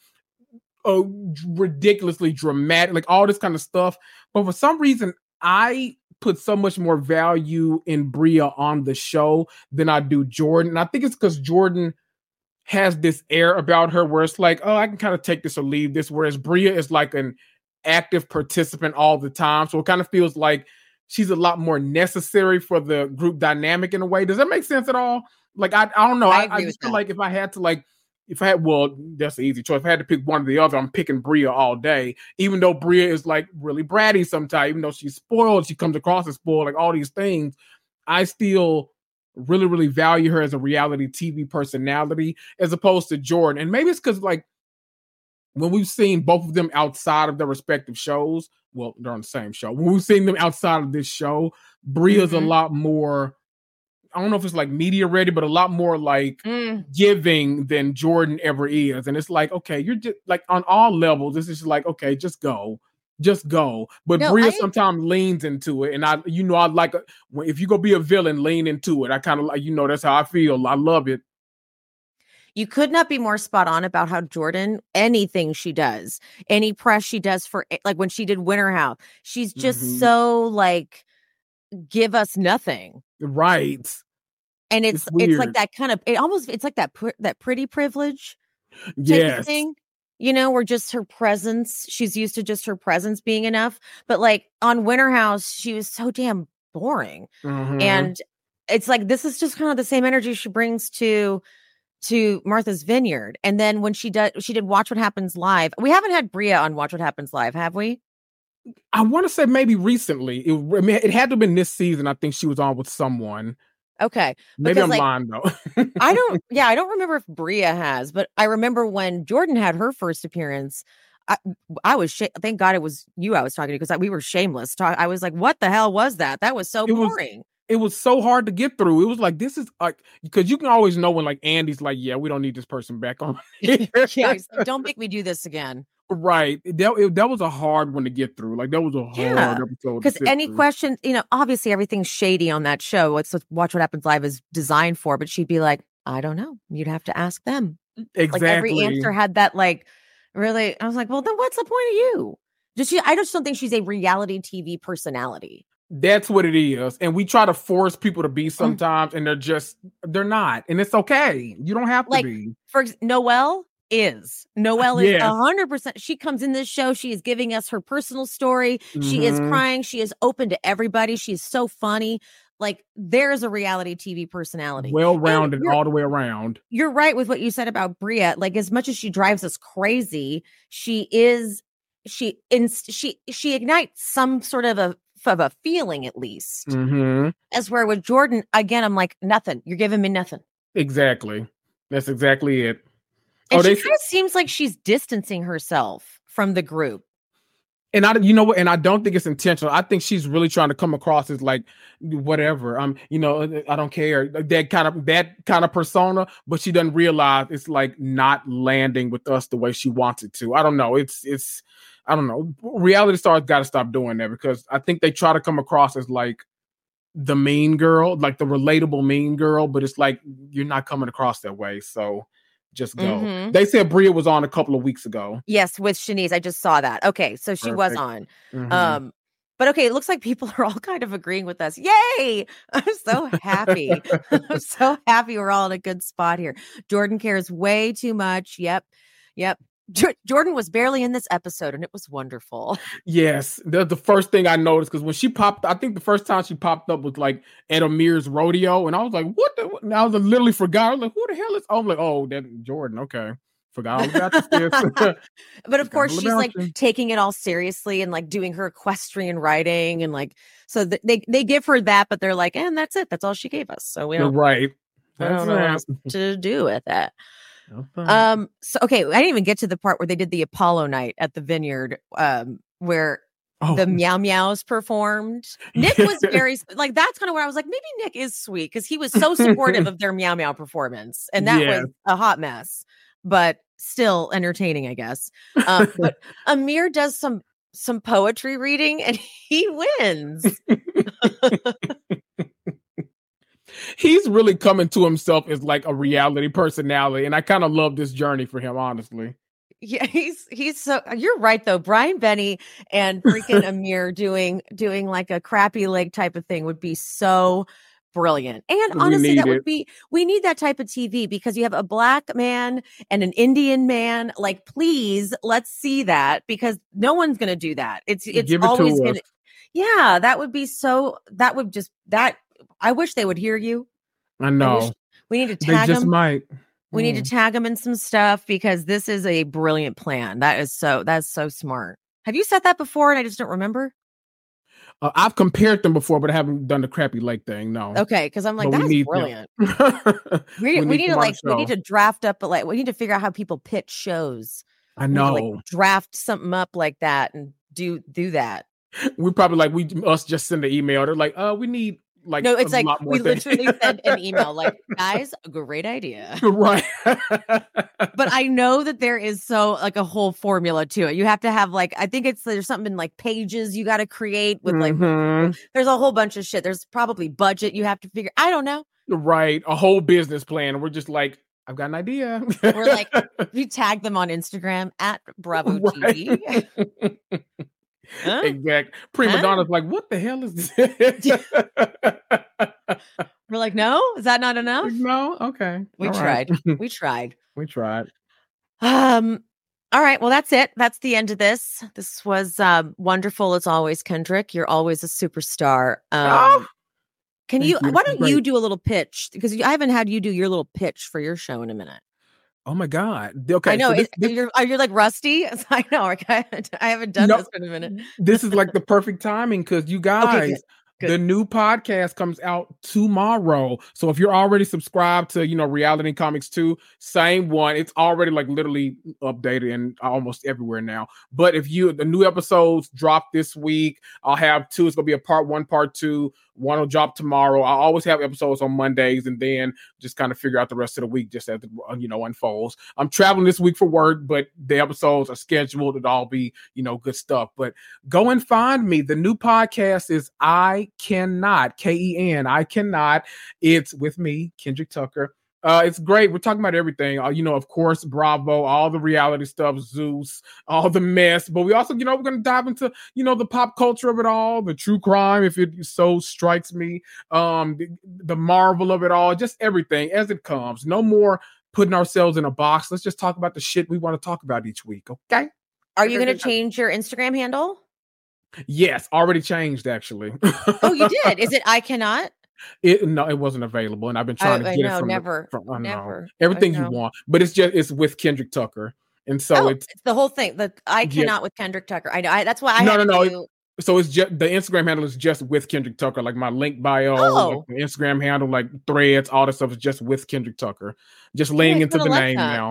ridiculously dramatic, like all this kind of stuff. But for some reason, I put so much more value in Bria on the show than I do Jordan. And I think it's because Jordan has this air about her where it's like, oh, I can kind of take this or leave this. Whereas Bria is like an active participant all the time. So it kind of feels like she's a lot more necessary for the group dynamic in a way. Does that make sense at all? Like, I don't know. I just feel like if I had, well, that's an easy choice. If I had to pick one or the other, I'm picking Bria all day. Even though Bria is like really bratty sometimes, even though she's spoiled, she comes across as spoiled, like all these things. I still really, really value her as a reality TV personality as opposed to Jordan. And maybe it's because like when we've seen both of them outside of their respective shows, well, they're on the same show. When we've seen them outside of this show, Bria's a lot more, I don't know if it's like media ready, but a lot more like giving than Jordan ever is. And it's like, okay, you're just like on all levels, this is like, okay, just go. But Bria sometimes leans into it. And I like, if you go be a villain, lean into it. I kind of like, that's how I feel. I love it. You could not be more spot on about how Jordan, anything she does, any press she does for, like when she did Winter House, she's just so like, give us nothing. Right. And it's like that kind of, it's like that pretty privilege thing, where just her presence, she's used to just her presence being enough. But like on Winter House, she was so damn boring. And it's like, this is just kind of the same energy she brings to Martha's Vineyard. And then when she did Watch What Happens Live. We haven't had Bria on Watch What Happens Live, have we? I want to say maybe recently. It had to have been this season. I think she was on with someone. Okay. Maybe I'm lying though. I don't remember if Bria has, but I remember when Jordan had her first appearance, I was thank God it was you I was talking to because we were shameless. I was like, what the hell was that? That was so boring. It was so hard to get through. It was like, this is like, because you can always know when like Andy's like, yeah, we don't need this person back on. Don't make me do this again. Right. That was a hard one to get through. Like that was a hard episode. Because any question, obviously everything's shady on that show. What's Watch What Happens Live is designed for, but she'd be like, I don't know. You'd have to ask them. Exactly. Like every answer had that like, really, I was like, well, then what's the point of you? I just don't think she's a reality TV personality. That's what it is. And we try to force people to be sometimes, and they're not. And it's okay. You don't have to be. For Noelle is 100%. She comes in this show. She is giving us her personal story. She is crying. She is open to everybody. She is so funny. Like there's a reality TV personality. Well-rounded all the way around. You're right with what you said about Bria. Like as much as she drives us crazy, she ignites some sort of a feeling at least. As where with Jordan, again, I'm like, nothing. You're giving me nothing. Exactly. That's exactly it. And she kind of seems like she's distancing herself from the group. And I don't think it's intentional. I think she's really trying to come across as like whatever. I don't care. That kind of persona, but she doesn't realize it's like not landing with us the way she wants it to. I don't know. I don't know. Reality stars got to stop doing that, because I think they try to come across as like the mean girl, like the relatable mean girl, but it's like you're not coming across that way. So just go. Mm-hmm. They said Bria was on a couple of weeks ago. Yes, with Shanice. I just saw that. Okay, so she was on. Mm-hmm. But okay, it looks like people are all kind of agreeing with us. Yay! I'm so happy. I'm so happy we're all in a good spot here. Jordan cares way too much. Yep. Jordan was barely in this episode, and it was wonderful. Yes, that's the first thing I noticed, because when she popped, I think the first time she popped up was like at Amir's rodeo, and I was like, "What?" And I was literally forgot. I was like, "Who the hell is?" I'm like, "Oh, that Jordan." Okay, forgot all about this. But of course, she's like taking it all seriously and like doing her equestrian riding, and like so they give her that, but they're like, "And that's it. That's all she gave us." So we don't, right. I don't know what else to do with that. So okay, I didn't even get to the part where they did the Apollo night at the Vineyard, where the Meow Meows performed. Nick was very like, that's kind of where I was like, maybe Nick is sweet, because he was so supportive of their Meow Meow performance, and that was a hot mess, but still entertaining, I guess. But Amir does some poetry reading, and he wins. He's really coming to himself as like a reality personality, and I kind of love this journey for him, honestly. Yeah, he's so, you're right though. Brian Benny and freaking Amir doing like a crappy leg type of thing would be so brilliant. And honestly, we need that type of TV, because you have a black man and an Indian man. Like, please, let's see that, because no one's going to do that. It's always going to. Yeah, that would be so. That would just that. I wish they would hear you. I know. We need to tag them. Might. We need to tag them in some stuff, because this is a brilliant plan. That's so smart. Have you said that before and I just don't remember? I've compared them before, but I haven't done the crappy leg thing. No. Okay, because I'm like, that's brilliant. we need to draft up, but like we need to figure out how people pitch shows. I know. Like, draft something up like that and do that. We probably us just send an email. They're like, we need like, no, it's like we literally send an email like, guys, a great idea. Right. But I know that there is like a whole formula to it. You have to have like, I think there's something like pages you got to create with like, there's a whole bunch of shit. There's probably budget you have to figure. I don't know. Right. A whole business plan. We're just like, I've got an idea. We're like, you tag them on Instagram at Bravo TV. Huh? Exactly. Prima Donna's like, what the hell is this? We're like, no, is that not enough? No, okay. We tried. We tried. All right. Well, that's it. That's the end of this. This was wonderful as always, Kendrick. You're always a superstar. Why don't you do a little pitch? Because I haven't had you do your little pitch for your show in a minute. Oh my God. Okay. I know. You're like rusty. I know. Okay. I haven't done this in a minute. This is like the perfect timing, because you guys, Good. The new podcast comes out tomorrow. So if you're already subscribed to, Reality Comics 2, same one. It's already like literally updated and almost everywhere now. But if the new episodes drop this week, I'll have 2. It's going to be a part 1, part 2. One will drop tomorrow. I always have episodes on Mondays, and then just kind of figure out the rest of the week just as it unfolds. I'm traveling this week for work, but the episodes are scheduled. It'll all be, good stuff. But go and find me. The new podcast is I Cannot, K-E-N, I Cannot. It's with me, Kendrick Tucker. It's great. We're talking about everything. Of course, Bravo, all the reality stuff, Zeus, all the mess. But we also, we're going to dive into, the pop culture of it all, the true crime, if it so strikes me, the marvel of it all, just everything as it comes. No more putting ourselves in a box. Let's just talk about the shit we want to talk about each week. Okay. Are you going to change your Instagram handle? Yes, already changed, actually. Oh, you did? Is it I Cannot? No, it wasn't available, and I've been trying to get it from never. Everything you want, but it's with Kendrick Tucker, and so it's the whole thing. The I Cannot with Kendrick Tucker. I know. That's why I no. So it's just the Instagram handle is just with Kendrick Tucker, like my link bio, like the Instagram handle, like threads, all that stuff is just with Kendrick Tucker. Just leaning into the name now.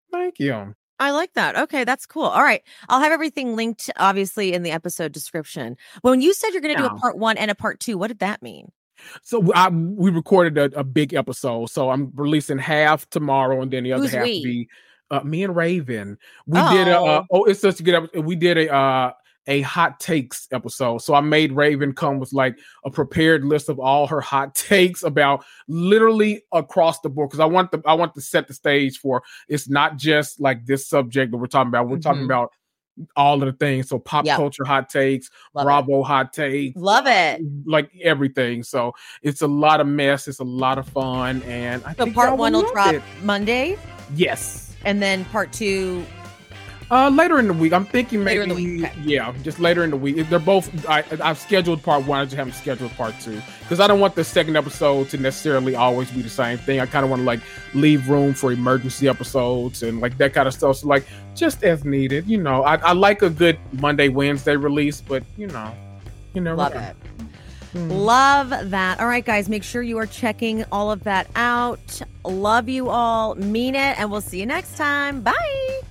Thank you. I like that. Okay, that's cool. All right. I'll have everything linked, obviously, in the episode description. When you said you're going to do a part 1 and a part 2, what did that mean? So we recorded a big episode. So I'm releasing half tomorrow, and then the other half will be me and Raven. We did it's such a good episode. We did a hot takes episode. So I made Raven come with like a prepared list of all her hot takes about literally across the board. Because I want to set the stage for it's not just like this subject that we're talking about. We're talking about all of the things. So pop culture hot takes, Bravo hot takes. Love it. Like everything. So it's a lot of mess. It's a lot of fun. And I think part 1 will drop Monday. Yes. And then part 2 later in the week. I'm thinking maybe later in the week. Okay. Yeah, just later in the week. They're both I've scheduled part 1, I just haven't scheduled part 2. Because I don't want the second episode to necessarily always be the same thing. I kind of want to like leave room for emergency episodes and like that kind of stuff. So like just as needed, you know. I like a good Monday, Wednesday release, but you know. Love it. Love that. All right, guys, make sure you are checking all of that out. Love you all. Mean it. And we'll see you next time. Bye.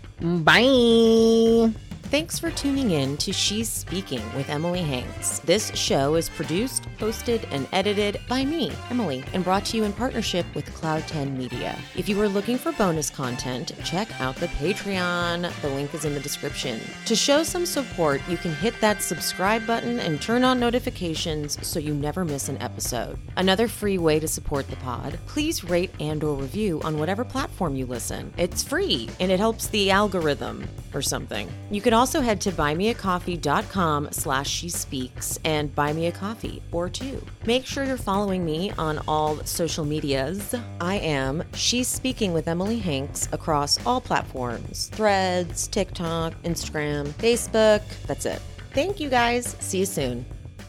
Bye. Thanks for tuning in to She's Speaking with Emily Hanks. This show is produced, hosted, and edited by me, Emily, and brought to you in partnership with Cloud 10 Media. If you are looking for bonus content, check out the Patreon. The link is in the description. To show some support, you can hit that subscribe button and turn on notifications so you never miss an episode. Another free way to support the pod, please rate and/or review on whatever platform you listen. It's free, and it helps the algorithm or something. You could also head to buymeacoffee.com/shespeaks and buy me a coffee or 2. Make sure you're following me on all social medias. I am She's Speaking with Emily Hanks across all platforms: Threads, TikTok, Instagram, Facebook. That's it. Thank you guys. See you soon.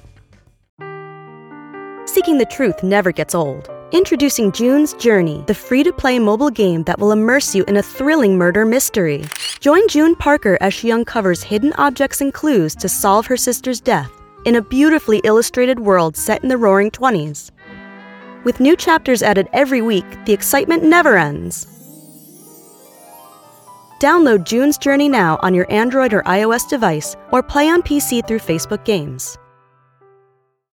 Seeking the truth never gets old. Introducing June's Journey, the free-to-play mobile game that will immerse you in a thrilling murder mystery. Join June Parker as she uncovers hidden objects and clues to solve her sister's death in a beautifully illustrated world set in the Roaring '20s. With new chapters added every week, the excitement never ends. Download June's Journey now on your Android or iOS device, or play on PC through Facebook Games.